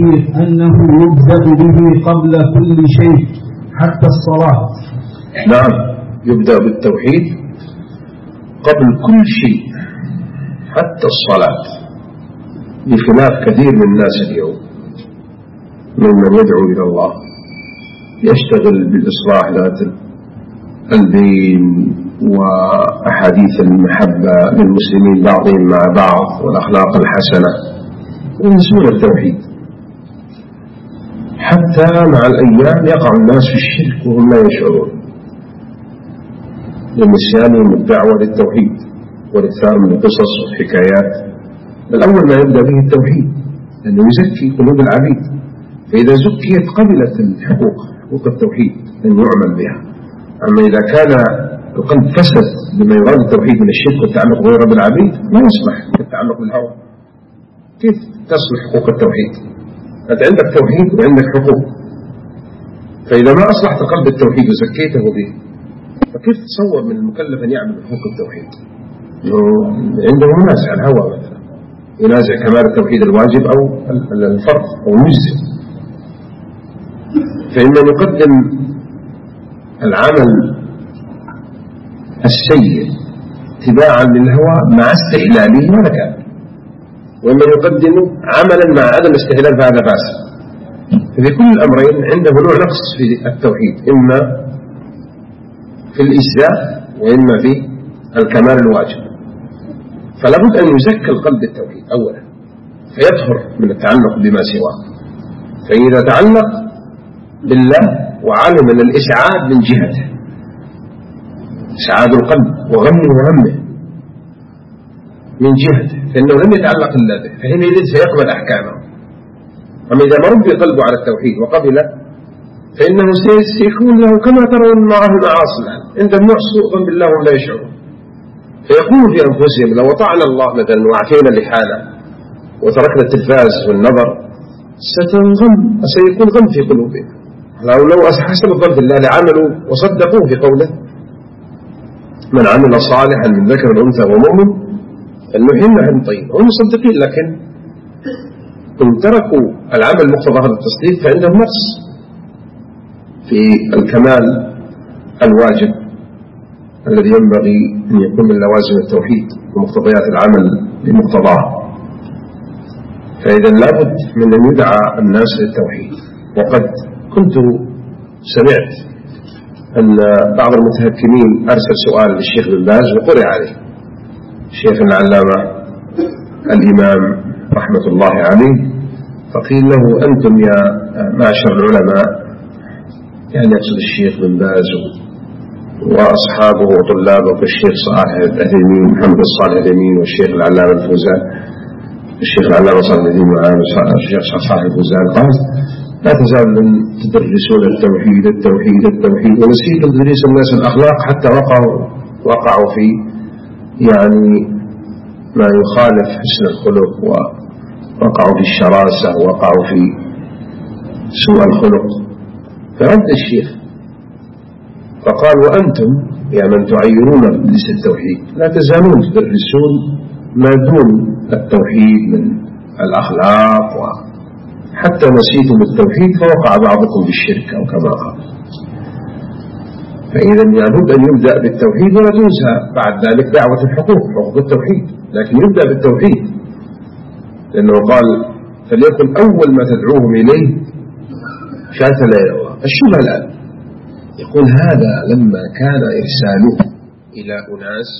به قبل كل شيء حتى الصلاة. نعم، يبدأ بالتوحيد قبل كل شيء حتى الصلاة، بخلاف كثير من الناس اليوم ممن يدعو إلى الله يشتغل بالإصلاح ذات البين وأحاديث المحبة للمسلمين بعضهم مع بعض والأخلاق الحسنة، وينسون التوحيد. حتى مع الأيام يقع الناس في الشرك وهم لا يشعرون لنسيانهم الدعوة للتوحيد والإكثار من القصص والحكايات. الأول ما يبدأ به التوحيد لأنه يزكي قلوب العبيد، فإذا زكيت قبلت حقوق التوحيد أن يعمل بها. أما إذا كان القلب فسد بما يراد التوحيد من الشرك والتعلق بغير رب العبيد لا يصلح التعلق بالهوى. كيف تصلح حقوق التوحيد؟ أنت عندك توحيد وعندك حقوق، فإذا ما أصلحت قلب التوحيد وزكيته به فكيف تصور من المكلف أن يعمل بحقوق التوحيد؟ عنده منازع الهوى مثلا، ينازع كمال التوحيد الواجب أو الفرض أو المجزم. فإن يقدم العمل السيء اتباعا للهوى مع استحلاله ولا كان، وإما يقدم عملا مع عدم استحلال فهذا فاسد. ففي كل الأمرين عنده نوع نقص في التوحيد، إما في الإجزاء وإما في الكمال الواجب. فلا بد أن يزكى القلب بالتوحيد أولا فيطهر من التعلق بما سواه. فإذا تعلق بالله وعلم أن الإسعاد من جهته، إسعاد القلب وغمه وهمه من جهته، فإنه لم يتعلق إلا به، فحينئذ سيقبل أحكامه. أما إذا ما ربي قلبه على التوحيد وقبل فإنه سيكون له كما ترون معه معاصي الآن، عندهم نوع سوء ظن بالله وهم لا يشعرون، فيقول في أنفسهم لو أطعنا الله مثلا وعفينا لحاله وتركنا التلفاز والنظر سيكون غم في قلوبهم. لو حسن الظن بالله لعملوا وصدقوه في قوله من عمل صالحا من ذكر الأنثى ومؤمن فلنحيينه حياة طيبة. هم مصدقين، لكن إن تركوا العمل مقتضى هذا التصديق فعندهم نقص في الكمال الواجب الذي ينبغي أن يكون من لوازم التوحيد ومقتضيات العمل بمقتضاه. فإذا لابد من أن يدعى الناس للتوحيد. وقد كنت سمعت أن بعض المتهكمين أرسل سؤال للشيخ بن باز وقرئ عليه. الشيخ العلامة الإمام رحمة الله عليه فقيل له أنتم يا معشر العلماء، يعني يقصد الشيخ بن باز وأصحابه وطلابه كالشيخ صالح العثيمين محمد الصالح العثيمين والشيخ العلامة الفوزان، الشيخ العلامة صالح العثيمين والشيخ صالح الفوزان، قال لا تزالون تدرسون التوحيد التوحيد التوحيد ونسيتم تدريس الناس الأخلاق حتى وقعوا في يعني ما يخالف حسن الخلق، ووقعوا في الشراسة ووقعوا في سوء الخلق. فرد الشيخ فقال وأنتم يا من تعيرون تدريس التوحيد لا تزالون تدرسون ما دون التوحيد من الأخلاق، وحتى نسيتم التوحيد فوقع بعضكم في الشرك أو كما قال. فإذا لابد أن يبدأ بالتوحيد ولا تنسى بعد ذلك دعوة الحقوق، حقوق التوحيد، لكن يبدأ بالتوحيد، لأنه قال فليكن أول ما تدعوهم إليه شهادة لا إله إلا الله. الشبهة الآن يقول هذا لما كان إرساله إلى أناس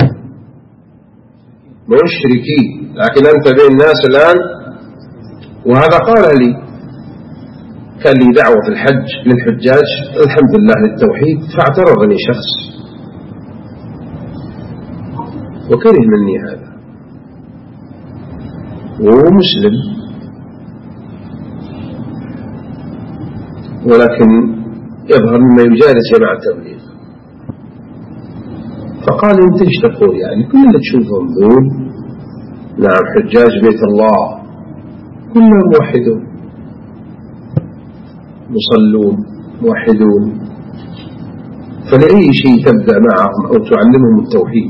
مشركين، لكن أنت بين الناس الآن، وهذا قال لي كان لي دعوة الحج للحجاج الحمد لله للتوحيد، فاعترضني شخص وكره مني هذا وهو مسلم، ولكن يظهر مما يجالس مع التبليغ، فقال انت ايش تقول؟ يعني كل اللي تشوفهم ذول نعم حجاج بيت الله كلهم موحدون مصلون موحدون، فلأي شيء تبدأ معهم أو تعلمهم التوحيد؟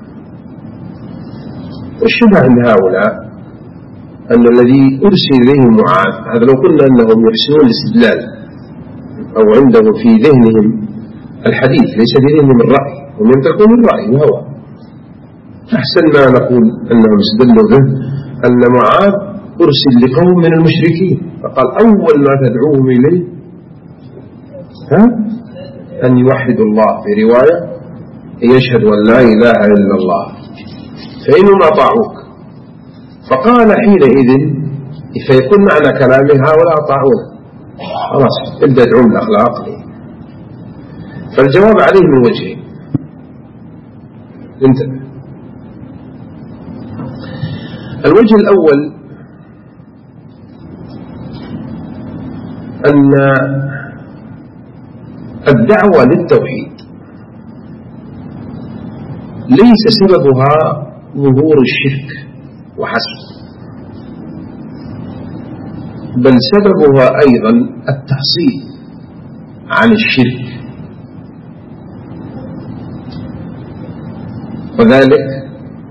والشبه عند هؤلاء أن الذي أرسل إليهم معاذ هذا لو قلنا أنهم يحسنون الاستدلال أو عندهم في ذهنهم الحديث ليس في ذهنهم الرأي، هم يمتلكون الرأي وهو أحسن ما نقول أنهم استدلوا به أن معاذ أرسل لقوم من المشركين، فقال أول ما تدعوهم إليه أن يوحدوا الله، في رواية يشهد أن لا إله إلا الله، فإنهم أطاعوك. فقال حينئذ فيكون معنى كلامه هؤلاء أطاعونا، خلاص ابدأ ادعوهم الأخلاق. فالجواب عليه من وجهين، انتبه. الوجه الأول أن الدعوة للتوحيد ليس سببها ظهور الشرك وحسب، بل سببها أيضا التحصيل عن الشرك، وذلك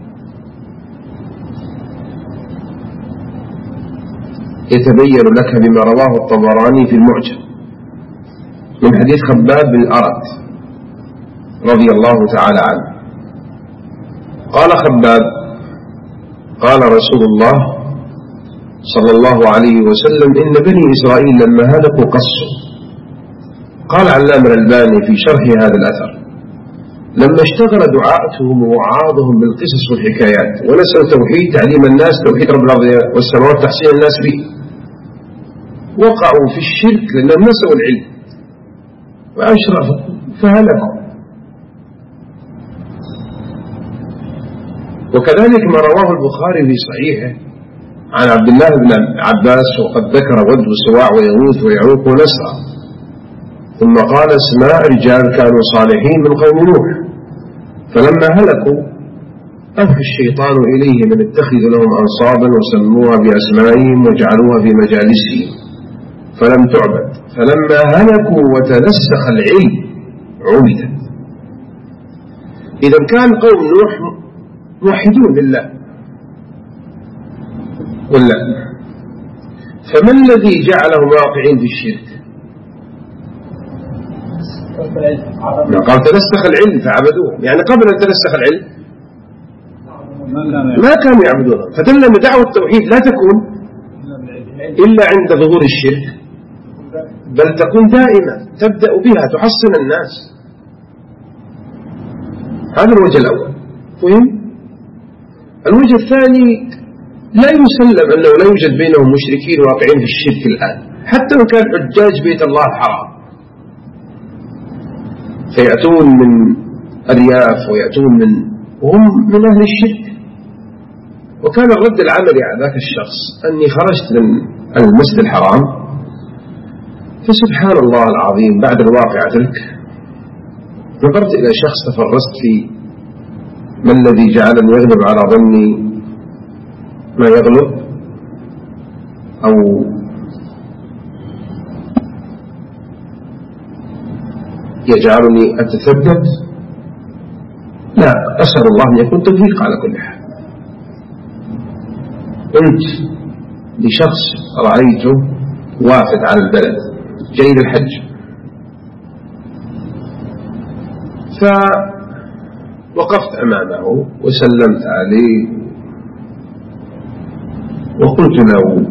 يتبين لك بما رواه الطبراني في المعجم من حديث خباب بن الأرت رضي الله تعالى عنه قال خباب قال رسول الله صلى الله عليه وسلم إن بني إسرائيل لما هلكوا قصوا. قال علامة الألباني في شرح هذا الأثر لما اشتغل دعاءتهم ووعاظهم بالقصص والحكايات ونسوا توحيد تعليم الناس توحيد رب الأرض والسماوات تحسين الناس به، وقعوا في الشرك لأنهم نسوا العلم وأشرفوا فهلكوا. وكذلك ما رواه البخاري في صحيحه عن عبد الله بن عباس وقد ذكر ود وسواع ويغوث ويعوق ونسرا، ثم قال اسماء رجال كانوا صالحين من قوم نوح فلما هلكوا أوحى الشيطان إليهم أن اتخذوا لهم أنصابا وسموها بأسمائهم وجعلوها في مجالسهم فلم تعبد، فلما هلكوا وتنسخ العلم عبدت. إذا كان قوم نوح موحدون لله ولا، فما الذي جعلهم واقعين في الشرك؟ قال تنسخ العلم فعبدوه، يعني قبل أن تنسخ العلم ما كانوا يعبدونه، فدل أن دعوة التوحيد لا تكون إلا عند ظهور الشرك، بل تكون دائما تبدأ بها تحصن الناس. هذا الوجه الأول. فهم؟ الوجه الثاني لا يسلم أنه لا يوجد بينهم مشركين واقعين في الشرك الآن، حتى لو كان حجاج بيت الله الحرام فيأتون من أرياف ويأتون وهم من أهل الشرك. وكان الرد العملي على ذاك الشخص أني خرجت من المسجد الحرام فسبحان الله العظيم بعد الواقعة تلك نظرت إلى شخص تفرست فيه، ما الذي جعلني يغلب على ظني ما يغلب أو يجعلني أتثبت؟ لا، أسأل الله أن يكون توفيق على كل حال. قلت لشخص رأيته وافد على البلد جاي للحج، فوقفت أمامه وسلمت عليه وقلت له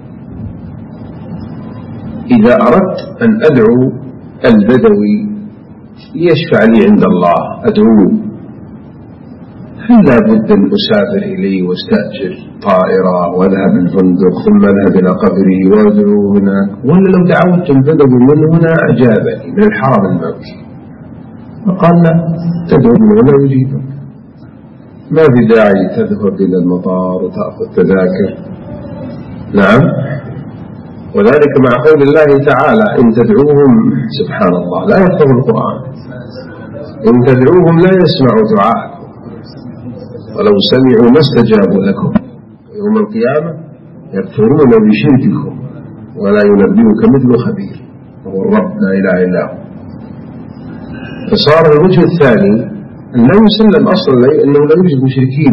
إذا أردت أن أدعو البدوي ليشفع لي عند الله أدعوه، هل لا بد أن أسافر إليه واستأجر طائرة وأذهب الفندق ثم أذهب إلى قبره وأدعو هناك، ولا لو دعوت البدوي من هنا أجابني من الحرم المكي؟ فقال لا، تدعو من هنا يجيبك، ما في داعي تذهب إلى المطار وتأخذ تذاكر. نعم، وذلك مع قول الله تعالى إن تدعوهم، سبحان الله لا يفهم القرآن، إن تدعوهم لا يسمعوا دعاءكم ولو سمعوا ما استجابوا لكم يوم القيامة يكفرون بشرككم ولا ينبئك مثل خبير، وهو الرب لا إله إلا هو. فصار الوجه الثاني أن لا يسلم أصلا أنه لا يوجد مشركين،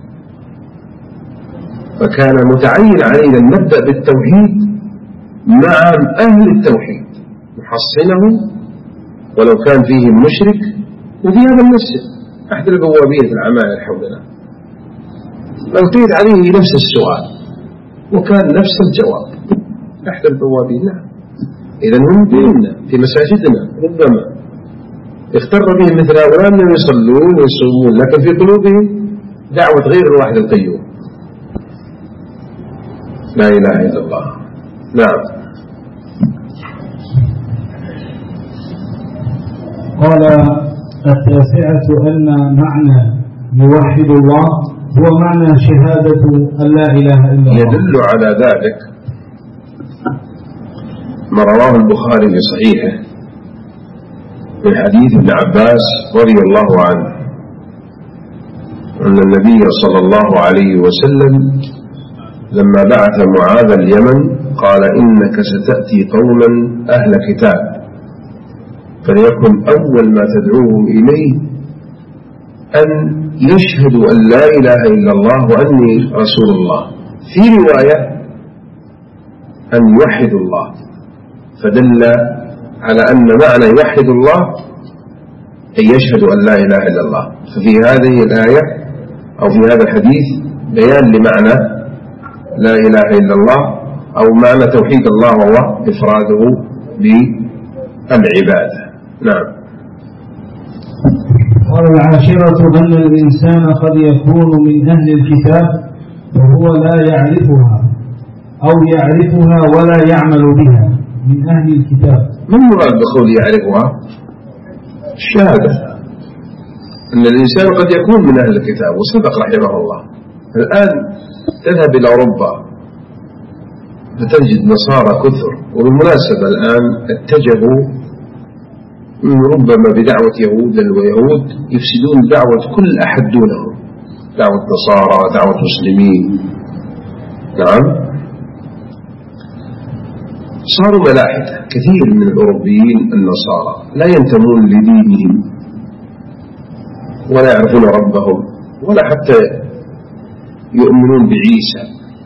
فكان متعين علينا أن نبدأ بالتوحيد مع أهل التوحيد نحصنه ولو كان فيه مشرك. وفي هذا المسجد أحد البوابين في العماير حولنا لو تريد عليه نفس السؤال وكان نفس الجواب أحد البوابين، نعم، إذا هم بيننا في مساجدنا ربما اختر بهم مثل هؤلاء أنهم يصلون ويصومون، لكن في قلوبهم دعوة غير الواحد القيوم، لا إله إلا الله. نعم. قال التاسعة أن معنى يوحد الله هو معنى شهادة أن لا إله إلا الله. يدل على ذلك ما رواه البخاري في صحيحه من حديث ابن عباس رضي الله عنه أن النبي صلى الله عليه وسلم لما بعث معاذ اليمن قال إنك ستأتي قوما أهل كتاب فليكن أول ما تدعوهم إليه أن يشهدوا أن لا إله إلا الله وأني رسول الله، في رواية أن يوحدوا الله، فدل على أن معنى يوحد الله أن يشهدوا أن لا إله إلا الله. ففي هذه الآية أو في هذا الحديث بيان لمعنى لا إله إلا الله أو معنى توحيد الله وهو إفراده بالعبادة. نعم. قال العاشرة أن الإنسان قد يكون من أهل الكتاب وهو لا يعرفها أو يعرفها ولا يعمل بها. من أهل الكتاب من المراد بقول يعرفها؟ الشهادة أن الإنسان قد يكون من أهل الكتاب، وصدق رحمه الله. الآن تذهب إلى أوروبا فتجد نصارى كثر، وبالمناسبة الآن اتجهوا ربما بدعوة يهود ويهود يفسدون دعوة كل أحد دونهم، دعوة نصارى دعوة مسلمين. نعم، صاروا ملاحدة كثير من الأوروبيين النصارى لا ينتمون لدينهم ولا يعرفون ربهم ولا حتى يؤمنون بعيسى.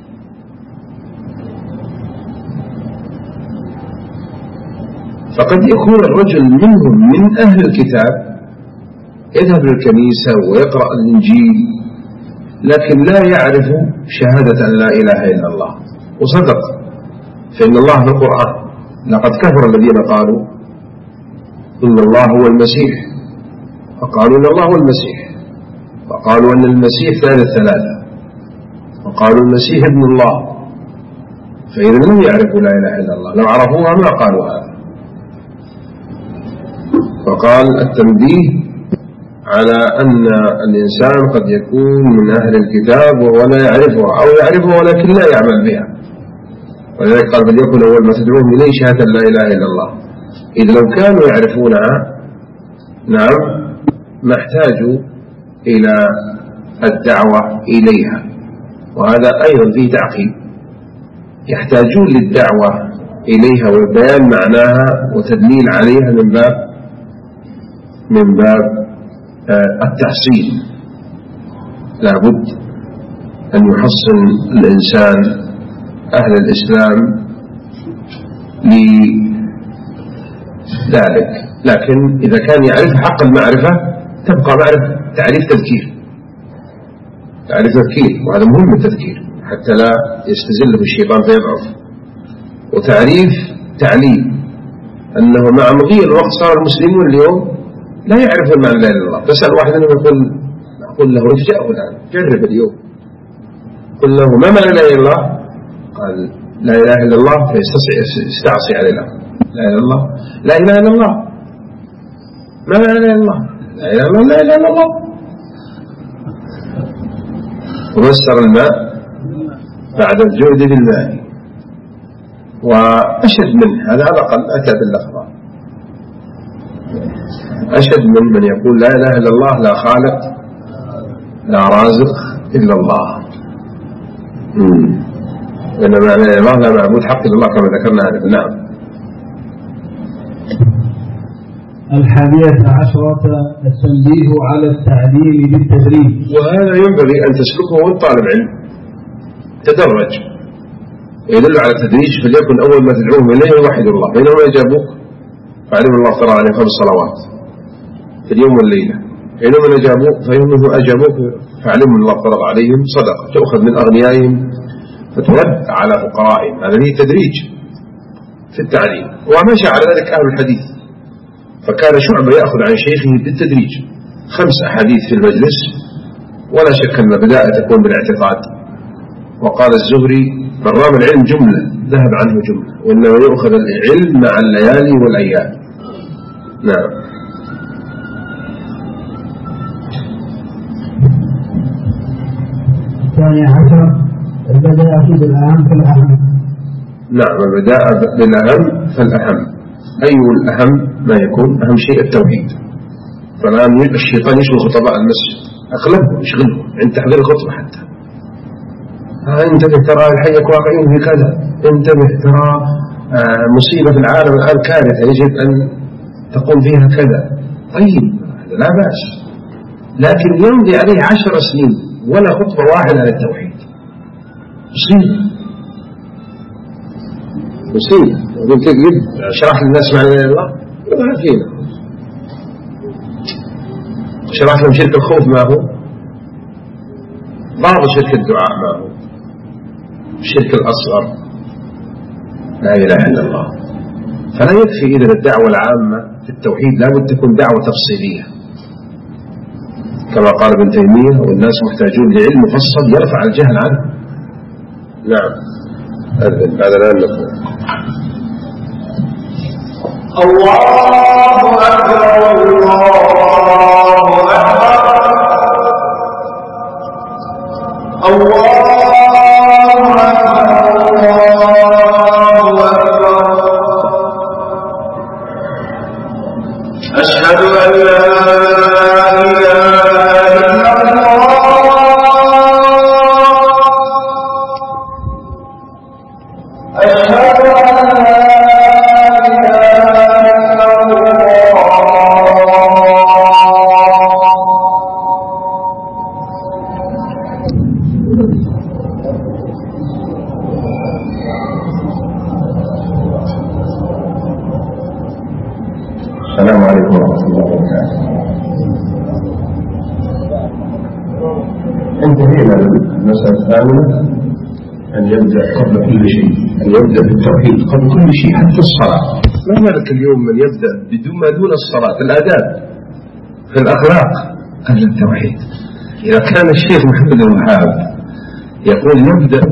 فقد يكون الرجل منهم من أهل الكتاب يذهب للكنيسة ويقرأ الإنجيل لكن لا يعرف شهادة أن لا إله إلا الله. وصدق، فإن الله في القرآن لقد كفر الذين قالوا إن الله هو المسيح، فقالوا إن الله هو المسيح، فقالوا أن المسيح ثالث ثلاثة، وقالوا المسيح ابن الله، فإذا لم يعرفوا لا إله إلا الله، لو عرفوها ما قالوا هذا. فقال التنبيه على أن الإنسان قد يكون من أهل الكتاب وهو لا يعرفها، أو يعرفها ولكن لا يعمل بها، ولذلك قال فليكن أول ما تدعوهم إليه شهادة لا إله إلا الله. إذ لو كانوا يعرفونها نعم ما احتاجوا إلى الدعوة إليها، وهذا أيضا فيه تعقيد، يحتاجون للدعوة إليها وبيان معناها وتدليل عليها من باب التحصيل. لابد أن يحصن الإنسان أهل الإسلام لذلك، لكن إذا كان يعرف حق المعرفة تبقى معرفة تعريف تذكير، وهذا مهم التذكير حتى لا يستزله الشيطان فيضعف، وتعريف تعليم أنه مع مضي الوقت صار المسلمون اليوم لا يعرفون معنى لا إله إلا الله. تسأل واحد منهم أقول له ارجعه الآن جرب اليوم، قل له ما معنى لا إله إلا الله؟ قال لا إله إلا الله، فيستعصي على الله. لا إله إلا الله، لا إله إلا الله، ما معنى لا إله إلا الله؟ لا إله إلا الله، لا إله إلا الله. ومسر الماء بعد الجهد بالماء، وأشد منه هذا على الأقل أتى باللفظة، أشد من يقول لا إله إلا الله لا خالق لا رازق إلا الله، إنما لا إله إلا الله لا معبود حق إلا الله كما ذكرنا هذا. نعم. 11 التنبيه على التعليم بالتدريج، وهذا ينبغي أن تسلكه والطالب علم تدرج، يدل على التدريج. فليكن أول ما تدعوهم إليه يوحد الله، بينما يجابوك فعلم الله ترى عليه 5 صلوات في اليوم والليلة، بينما أجابوك فعلم الله فرض عليهم صدقة تأخذ من أغنيائهم فترد على فقرائهم. هذا فيه تدريج في التعليم، ومشى على ذلك أهل الحديث، فكان شعبة يأخذ عن شيخه بالتدريج 5 أحاديث في المجلس، ولا شك أن البداية تكون بالاعتقاد. وقال الزهري من رام العلم جملة ذهب عنه جملة، وإنما يؤخذ العلم مع الليالي والأيام. نعم. 12 البداء بالأهم فالأهم. نعم، البداء بالأهم فالأهم. أي الأهم ما يكون؟ أهم شيء التوحيد. فالآن الشيطان يشغل خطباء المسجد، أغلبهم يشغلهم عند تحضير الخطبة حتى. انتبه ترى الحيك واقعين في كذا، انتبه ترى مصيبة في العالم الآن كارثة يجب أن تقوم فيها كذا. طيب لا بأس، لكن يمضي عليه 10 سنين ولا خطبة واحدة على التوحيد، مصيبة. قلت شرح للناس معنى لا إله إلا الله ولا فينا، شرح لهم شرك الخوف ما هو، بعض شرك الدعاء ما هو، الشرك الأصغر لا إله إلا الله. فلا يكفي إذن الدعوة العامة في التوحيد، لابد تكون دعوة تفصيلية كما قال ابن تيمية، والناس محتاجون لعلم مفصل يرفع الجهل عنه. نعم. هذا لا نفهم. الله أكبر الله أكبر الله أشهد أن لا السلام عليكم ورحمة الله وبركاته. انتهينا المسألة الثامنة، أن يبدأ قبل كل شيء، أن يبدأ بالتوحيد قبل كل شيء حتى الصلاة. ما بالك اليوم من يبدأ ما دون الصلاة، في الآداب في الأخلاق قبل التوحيد. إذا كان الشيخ محمد الوهاب يقول يبدأ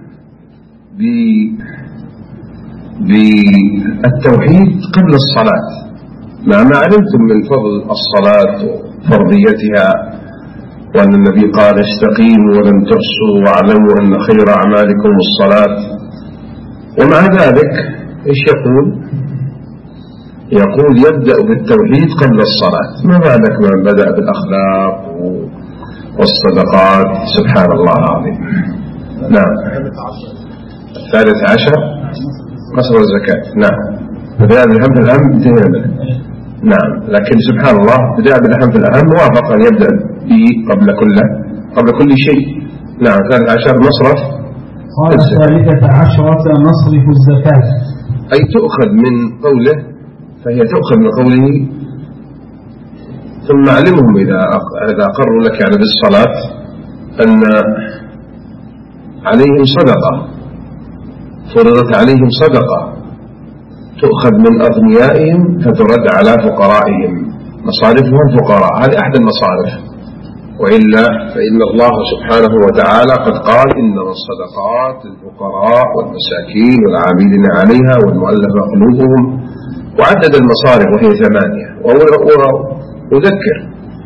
بالتوحيد قبل الصلاة، مع ما علمتم من فضل الصلاة وفرضيتها، وأن النبي قال استقيموا ولن تحصوا واعلموا أن خير أعمالكم الصلاة. ومع ذلك إيش يقول يبدأ بالتوحيد قبل الصلاة. ما بعدك من بدأ بالأخلاق والصدقات؟ سبحان الله العظيم. نعم. 13 مصر الزكاة. نعم. بدأ بالهم في الأهم انتهينا. نعم. لكن سبحان الله بدأ بالهم في الأهم وافق أن يبدأ به قبل كل شيء. نعم. 13 مصرف. قال 13 مصرف الزكاة، أي تؤخذ من قوله، فهي تؤخذ من قوله ثم علمهم إذا أقروا لك يعني بالصلاة أن عليهم صدقة، فرضت عليهم صدقة تؤخذ من أغنيائهم فترد على فقرائهم، مصارفهم فقراء، هذه أحد المصارف. وإلا فإن الله سبحانه وتعالى قد قال إنما الصدقات للفقراء والمساكين والعاملين عليها والمؤلفة قلوبهم، وعدد المصارف وهي 8. وأذكر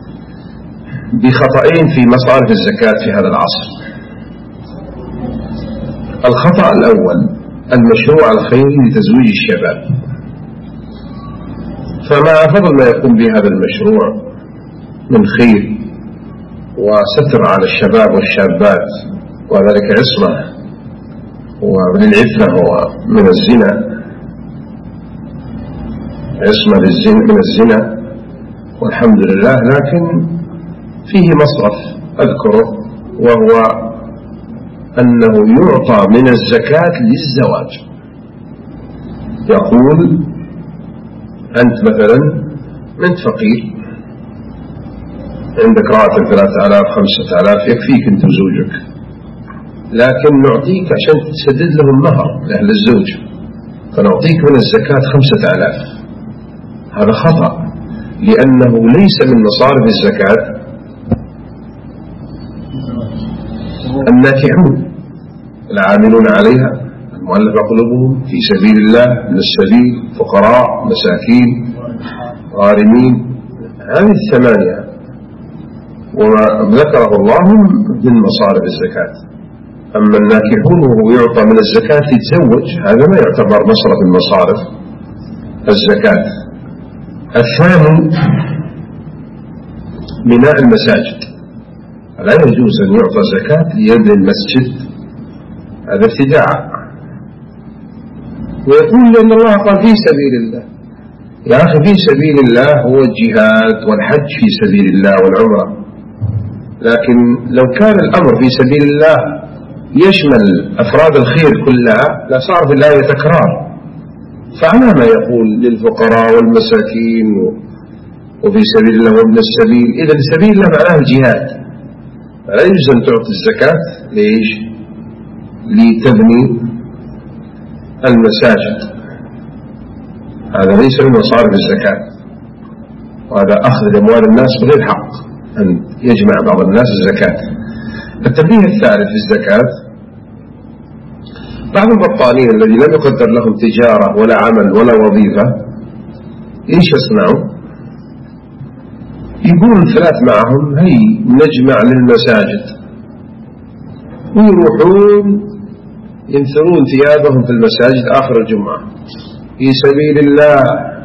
بخطأين في مصارف الزكاة في هذا العصر. الخطأ الأول المشروع الخيري لتزويج الشباب، فمع فضل ما يقوم بهذا المشروع من خير وستر على الشباب والشابات، وذلك عصمة وللعفة من الزنا، عصمة من الزنا والحمد لله، لكن فيه مصرف أذكره، وهو أنه يعطى من الزكاة للزواج. يقول أنت مثلا أنت فقير، عندك راتب 3000 5000 يكفيك أنت وزوجك، لكن نعطيك عشان تسدد له المهر لأهل الزوج، فنعطيك من الزكاة 5000. هذا خطأ، لأنه ليس من مصارف الزكاة الناكحون العاملون عليها المؤلفة قلوبهم في سبيل الله، من السبيل، فقراء، مساكين، غارمين، هذه 8 وما ذكره الله من مصارف الزكاة. أما الناكحون وهو يعطى من الزكاة يتزوج، هذا ما يعتبر مصرف من مصارف الزكاة. الثاني بناء المساجد، لا يجوز أن يعطى زكاة ليبني المسجد، هذا ابتداع. ويقول لأن الله قال في سبيل الله. يا أخي في سبيل الله هو الجهاد والحج في سبيل الله والعمرة، لكن لو كان الأمر في سبيل الله يشمل أفراد الخير كلها لصار في الآية تكرار. فعلى ما يقول للفقراء والمساكين وفي سبيل الله وابن السبيل، إذا سبيل الله معناه الجهاد، فلا يجوز أن تعطي الزكاة. ليش؟ لتبني المساجد، هذا ليس من مصارف الزكاة، وهذا أخذ أموال الناس بغير حق، أن يجمع بعض الناس الزكاة. التنبيه الثالث في الزكاة، بعض البطالين الذي لم يقدر لهم تجارة ولا عمل ولا وظيفة، إيش يصنعوا؟ يقول الثلاث معهم هي نجمع للمساجد، ويروحون ينثرون ثيابهم في المساجد آخر الجمعة في سبيل الله.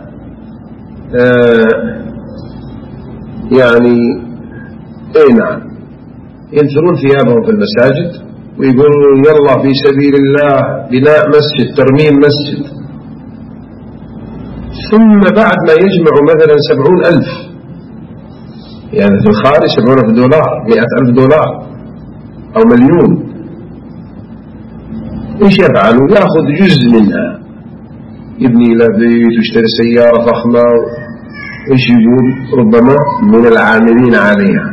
يعني نعم، ينثرون ثيابهم في المساجد ويقولون يلا في سبيل الله بناء مسجد، ترميم مسجد. ثم بعد ما يجمعوا مثلا 70,000، يعني في الخارج 70,000 دولار، 100,000 دولار أو مليون، إيش يفعلوا؟ يأخذ جزء منها يبني له بيت ويشتري سيارة فخمة، إيش يقول؟ ربما من العاملين عليها.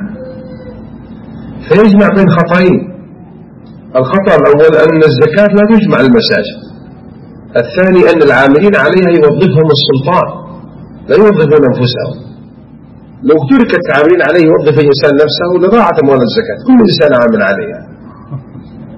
فيجمع بين خطأين. الخطأ الأول أن الزكاة لا تجمع المساجد. الثاني أن العاملين عليها يوظفهم السلطان، لا يوظفون أنفسهم. لو تركت العاملين عليه يوظف الإنسان نفسه لضاعت أموال الزكاة، كل إنسان عامل عليها.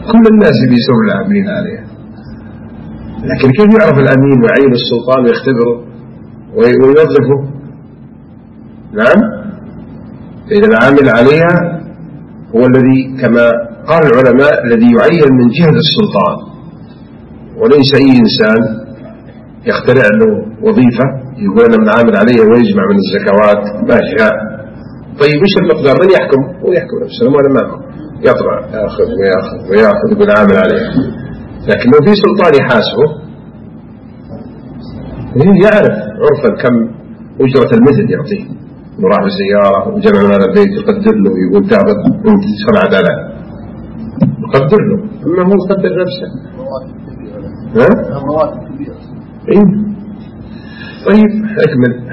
كل الناس بيسووا العاملين عليها، لكن كيف يعرف الأمين ويعين السلطان ويختبره ويوظفه؟ نعم، إذا العامل عليها هو الذي كما قال العلماء الذي يعين من جهة السلطان، وليس أي إنسان يخترع له وظيفة يقول أنا من عامل عليه ويجمع من الزكوات ما شاء. طيب إيش المقدار؟ من يحكم؟ هو يحكم نفسه ولا معكم، يطلع يأخذ ويأخذ ويأخذ يقول عامل عليه. لكن لو في سلطان يحاسبه يعرف عرفا كم أجرة المثل يعطيه، وراح بسيارة وجمع من هذا البيت يقدر له ويقول تاخذ انت 7,000 يقدر له، اما هو يقدر نفسه. رواتب كبيرة. طيب اكمل.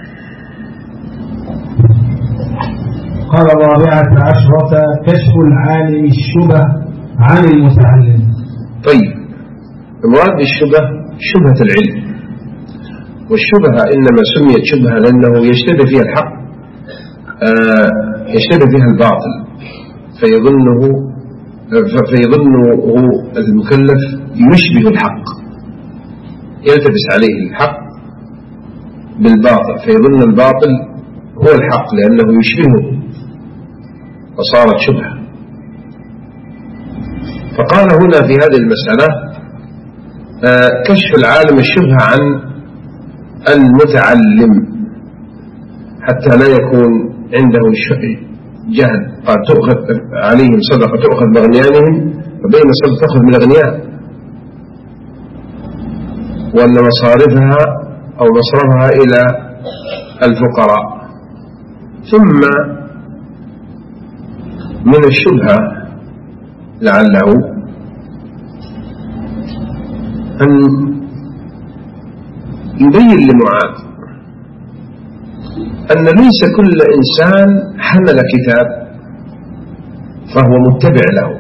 قال 14 كشف العالم الشبه عن المتعلم. طيب المراد بالشبه شبهة العلم، والشبهة إنما سميت شبهة لأنه يشتبه فيها الحق، يشتبه فيها الباطل، فيظنه المكلف يشبه الحق، يلتبس عليه الحق بالباطل فيظن الباطل هو الحق لأنه يشبهه فصارت شبهة. فقال هنا في هذه المسألة كشف العالم الشبهة عن المتعلم حتى لا يكون عنده جهل. قال تؤخذ عليهم صدقة تؤخذ بأغنيانهم وبين صدقة تأخذ من الأغنياء، وأن مصارفها أو مصرفها إلى الفقراء. ثم من الشبهة لعله أن يبين لمعاذ أن ليس كل إنسان حمل كتاب فهو متبع له.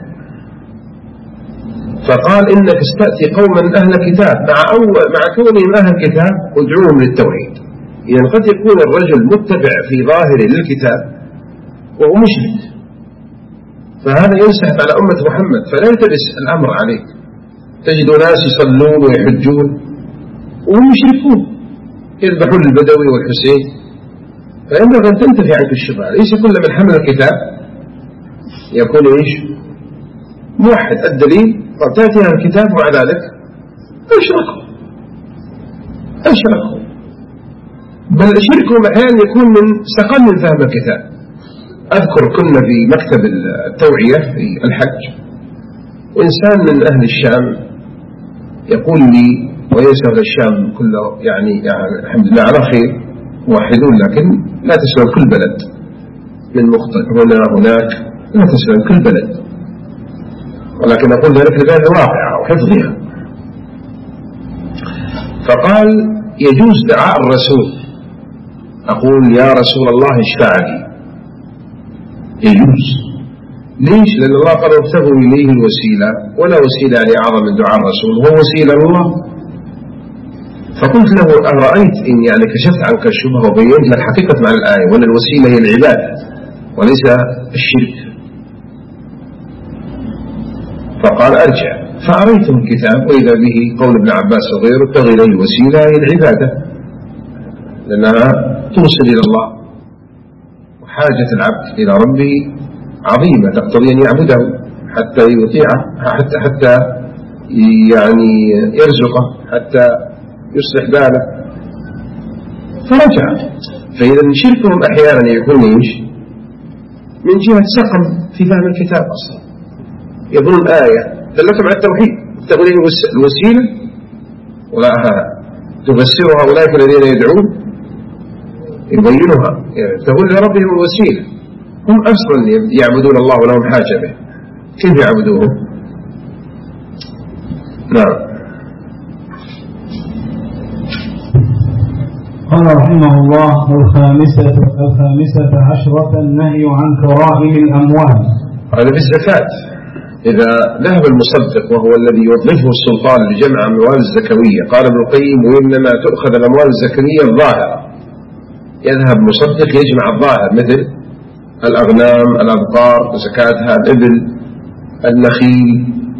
فقال إنك استأتي قوما أهل كتاب مع كونهم أهل كتاب ادعوهم للتوحيد. يعني قد يكون الرجل متبع في ظاهره للكتاب وهو مشرك، فهذا ينسحب على أمة محمد، فلا يلتبس الأمر عليك. تجد ناس يصلون ويحجون وهم مشركون يذبحون البدوي والحسين، فينبغي أن تنتفي عنك الشبهة. ليس كل من حمل الكتاب يكون إيش؟ موحد. الدليل قد تأتي عن الكتاب ومع ذلك أشركوا، بل شركهم أحيانا يكون من استقل من فهم الكتاب. أذكر كنا في مكتب التوعية في الحج، وإنسان من أهل الشام يقول لي ويسأل الشام كله يعني الحمد لله على خير موحدون، لكن لا تسلم كل بلد من مخطئ هنا هناك، لا تسلم كل بلد، ولكن أقول ذلك لبيان الواقع وحفظها. فقال يجوز دعاء الرسول، أقول يا رسول الله اشفع لي، يجوز. ليش؟ لأن الله قال ابتغوا إليه الوسيلة، ولا وسيلة يعني أعظم من دعاء الرسول، هو وسيلة الله. فقلت له أرأيت إن يعني كشفت عنك الشبهة وبينت لك حقيقة معنى الآية، وأن الوسيلة هي العبادة وليس الشرك. فقال أرجع، فأريته الكتاب وإذا به قول ابن عباس وغيره ابتغي إليه الوسيلة هي العبادة، لأنها توصل إلى الله، وحاجة العبد إلى ربه عظيمة تقتضي أن يعبده حتى يطيعه، حتى يعني يرزقه، حتى يصلح باله. فرجع. فإذا شركهم أحيانا يكون إيش؟ من جهة سقم في فهم الكتاب أصلا، يظن آية دلتهم على التوحيد تقول الوسيلة ولا تفسرها أولئك الذين يدعون يبينها، يعني تقول لربهم الوسيلة. هم أصلا يعبدون الله ولهم حاجة به، كيف يعبدوه؟ نعم. قال رحمه الله الخامسة عشرة النهي عن كرائم الأموال. هذا في الزكاة. إذا ذهب المصدق وهو الذي يوظفه السلطان لجمع أموال الزكوية، قال ابن القيم وإنما تؤخذ الأموال الزكوية الظاهرة. يذهب مصدق يجمع الظاهر مثل الأغنام، الأبقار، زكاتها، الإبل، النخيل،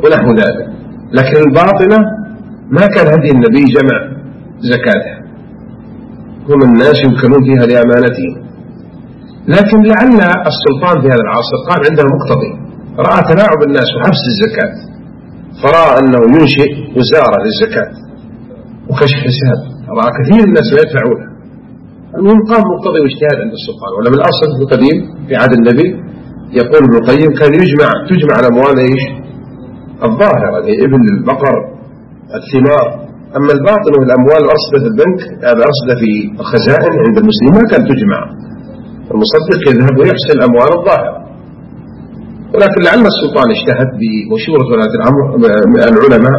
ونحو ذلك. لكن الباطنة ما كان هدي النبي جمع زكاتها، هم الناس يمكنون فيها لأمانتهم. لكن لعل السلطان في هذا العصر قال عنده مقتضي، رأى تلاعب الناس وحبس الزكاة، فرأى أنه ينشئ وزارة للزكاة وكشف حساب، رأى كثير الناس لا يدفعونها. المهم قام مقتضي واجتهاد عند السلطان. ولا بالأصل في القديم في عهد النبي يقول ابن القيم كان تجمع الأموال إيش؟ الظاهرة، الإبل، البقر، الثمار. أما الباطن والأموال الأرصدة في البنك، الأرصدة في الخزائن عند المسلمين ما كانت تجمع. المصدق يذهب ويحصل الأموال الظاهرة. ولكن لعل السلطان اجتهد بمشورة ولاة الأمر العلماء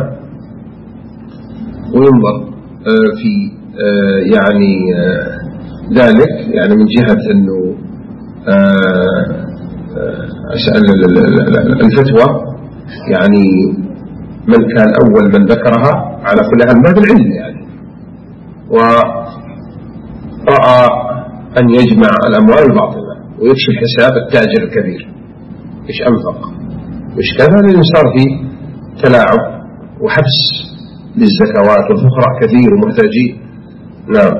وينظر في يعني ذلك، يعني من جهة أنه الفتوى يعني من كان أول من ذكرها على كل حال ما بالعلم يعني، ورأى أن يجمع الأموال الباطنة ويكشف حساب التاجر الكبير إيش أنفق إيش كذا، لأنه صار في تلاعب وحبس للزكوات والفقراء كثير ومحتاجين. نعم.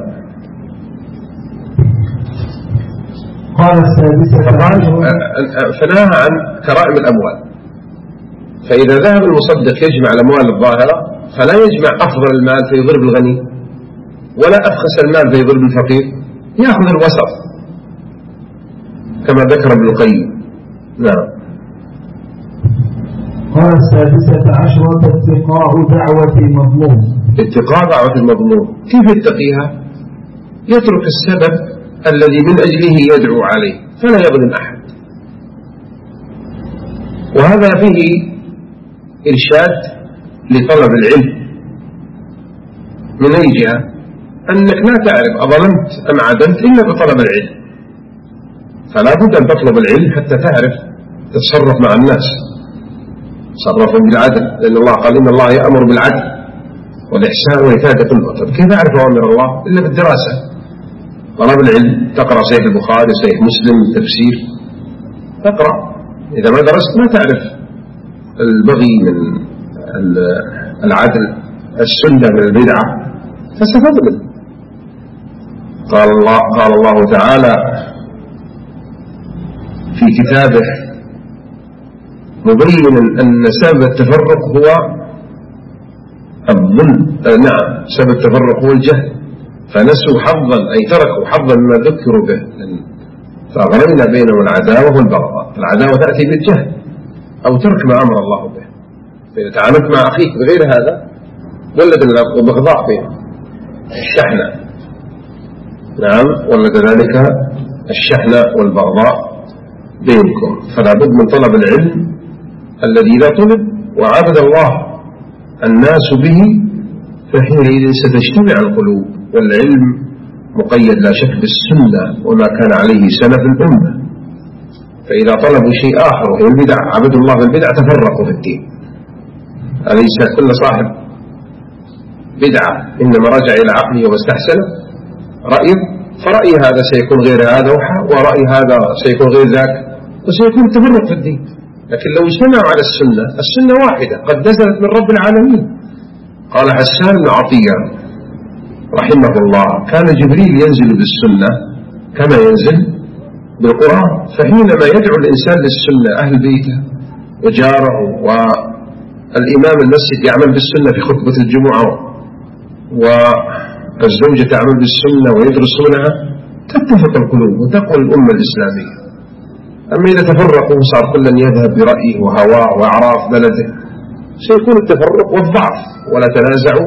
قال السادسة فنهى عن كرائم الأموال. فإذا ذهب المصدق يجمع الأموال الظاهرة فلا يجمع أفضل المال فيضر بالغني ولا أبخس المال فيضر بالفقير، يأخذ الوسط كما ذكر ابن القيم. نعم. قال السادسة عشرة اتقاء دعوة المظلوم. اتقاء دعوة المظلوم كيف يتقيها؟ يترك السبب الذي من أجله يدعو عليه فلا يظلم أحد. وهذا فيه إرشاد لطلب العلم من أي جهة؟ أنك لا تعرف أظلمت أم عدلت إلا بطلب العلم، فلا بد أن تطلب العلم حتى تعرف تتصرف مع الناس. تصرفوا بالعدل، لأن الله قال إن الله يأمر بالعدل والإحسان وإيتاء ذي القربى. طيب كيف أعرف أوامر الله إلا بالدراسة؟ طلب العلم، تقرأ صحيح البخاري، صحيح مسلم، تفسير، تقرأ. إذا ما درست ما تعرف البغي من العدل، السنة من البدعة، فستضلل. قال الله تعالى في كتابه مبينا أن سبب التفرق هو الظلم. نعم، سبب التفرق هو الجهل، فنسوا حظا أي تركوا حظا مما ذكروا به، فأغرينا بينهم العداوة والبغضاء. العداوة تأتي بالجهل أو ترك ما أمر الله به. فإذا تعاملت مع أخيك بغير هذا ولد البغضاء بينهم، الشحنة. نعم، ولد ذلك الشحنة والبغضاء بينكم. فلا بد من طلب العلم الذي إذا طلب وعبد الله الناس به فحينئذ ستجتمع القلوب. والعلم مقيد لا شك بالسنة وما كان عليه سلف الأمة. فإذا طلبوا شيء آخر وهي البدع عبد الله بالبدع تفرقوا في الدين. أليس كل صاحب بدعة إنما رجع إلى عقله واستحسن رأيه، فرأي هذا سيكون غير هذا ورأي هذا سيكون غير ذاك، وسيكون تفرق في الدين. لكن لو اجتمعوا على السنة واحدة قد نزلت من رب العالمين. قال حسان بن عطية رحمه الله كان جبريل ينزل بالسنة كما ينزل بالقرآن، فحينما يدعو الإنسان للسنة أهل بيته وجاره والإمام المسجد يعمل بالسنة في خطبة الجمعة والزوجة تعمل بالسنة ويدرسونها تتفق القلوب وتقوى الأمة الإسلامية. أما إذا تفرقوا صار كل يذهب برأيه وهواه وأعراف بلده سيكون التفرق والضعف. ولا تنازعوا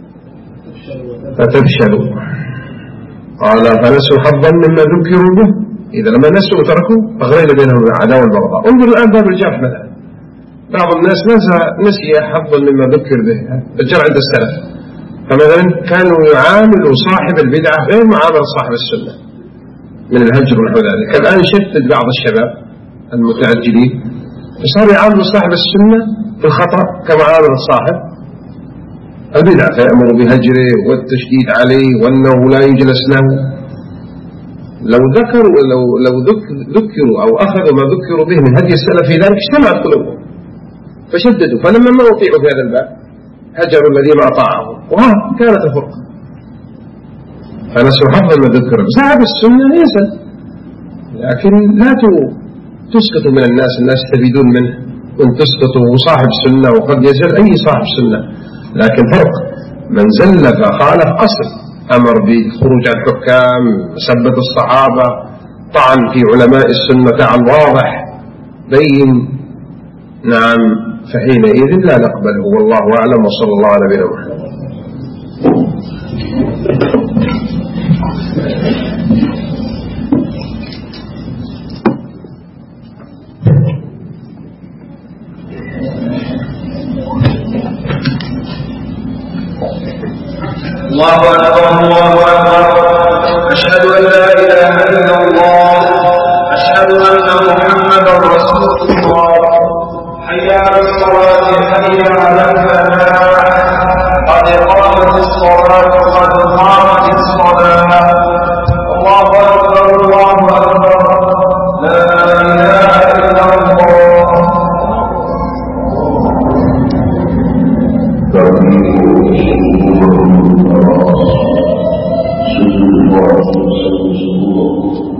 فتفشلوا. قال فنسوا حظا مما ذكروا به. إذا لما نسوا وتركوا أغرينا بينهم العداوة والبغضاء. انظر الآن باب الجرح مثلا، بعض الناس نسي حظا مما ذكر به، الجرح عند السلف. فمثلا كانوا يعاملوا صاحب البدعة غير معاملة صاحب السنة من الهجر ونحو ذلك. الآن شتت بعض الشباب المتعجلين صاروا يعاملوا صاحب السنة في الخطأ كمعاملة صاحب البدعة، فيأمر بهجره والتشديد عليه وأنه لا يجلس له. لو ذكروا أو أخذوا ما ذكروا به من هدي السلف في ذلك اجتمعت قلوبهم. فشددوا، فلما ما أطيعوا في هذا الباب هجروا الذين أطاعهم، وها كانت الفرقة. فنسوا حظا ما ذكر صاحب السنة يسأل، لكن لا تسقطوا من الناس يستفيدون منه، وان تسقطوا صاحب سنة وقد يزل أي صاحب سنة، لكن فرق من زل فخالف أصل، أمر بخروج عن الحكام، سبة الصحابة، طعن في علماء السنة طعن واضح بين، نعم، فحينئذ لا نقبله. والله أعلم، وصلى الله على نبينا محمد. الله أكبر الله أكبر، أشهد أن لا إله إلا الله، أشهد أن محمدا رسول الله، حي على الصلاة حي على الفلاح، قد قامت الصلاة قد قامت الصلاة، الله أكبر الله أكبر، لا إله إلا الله.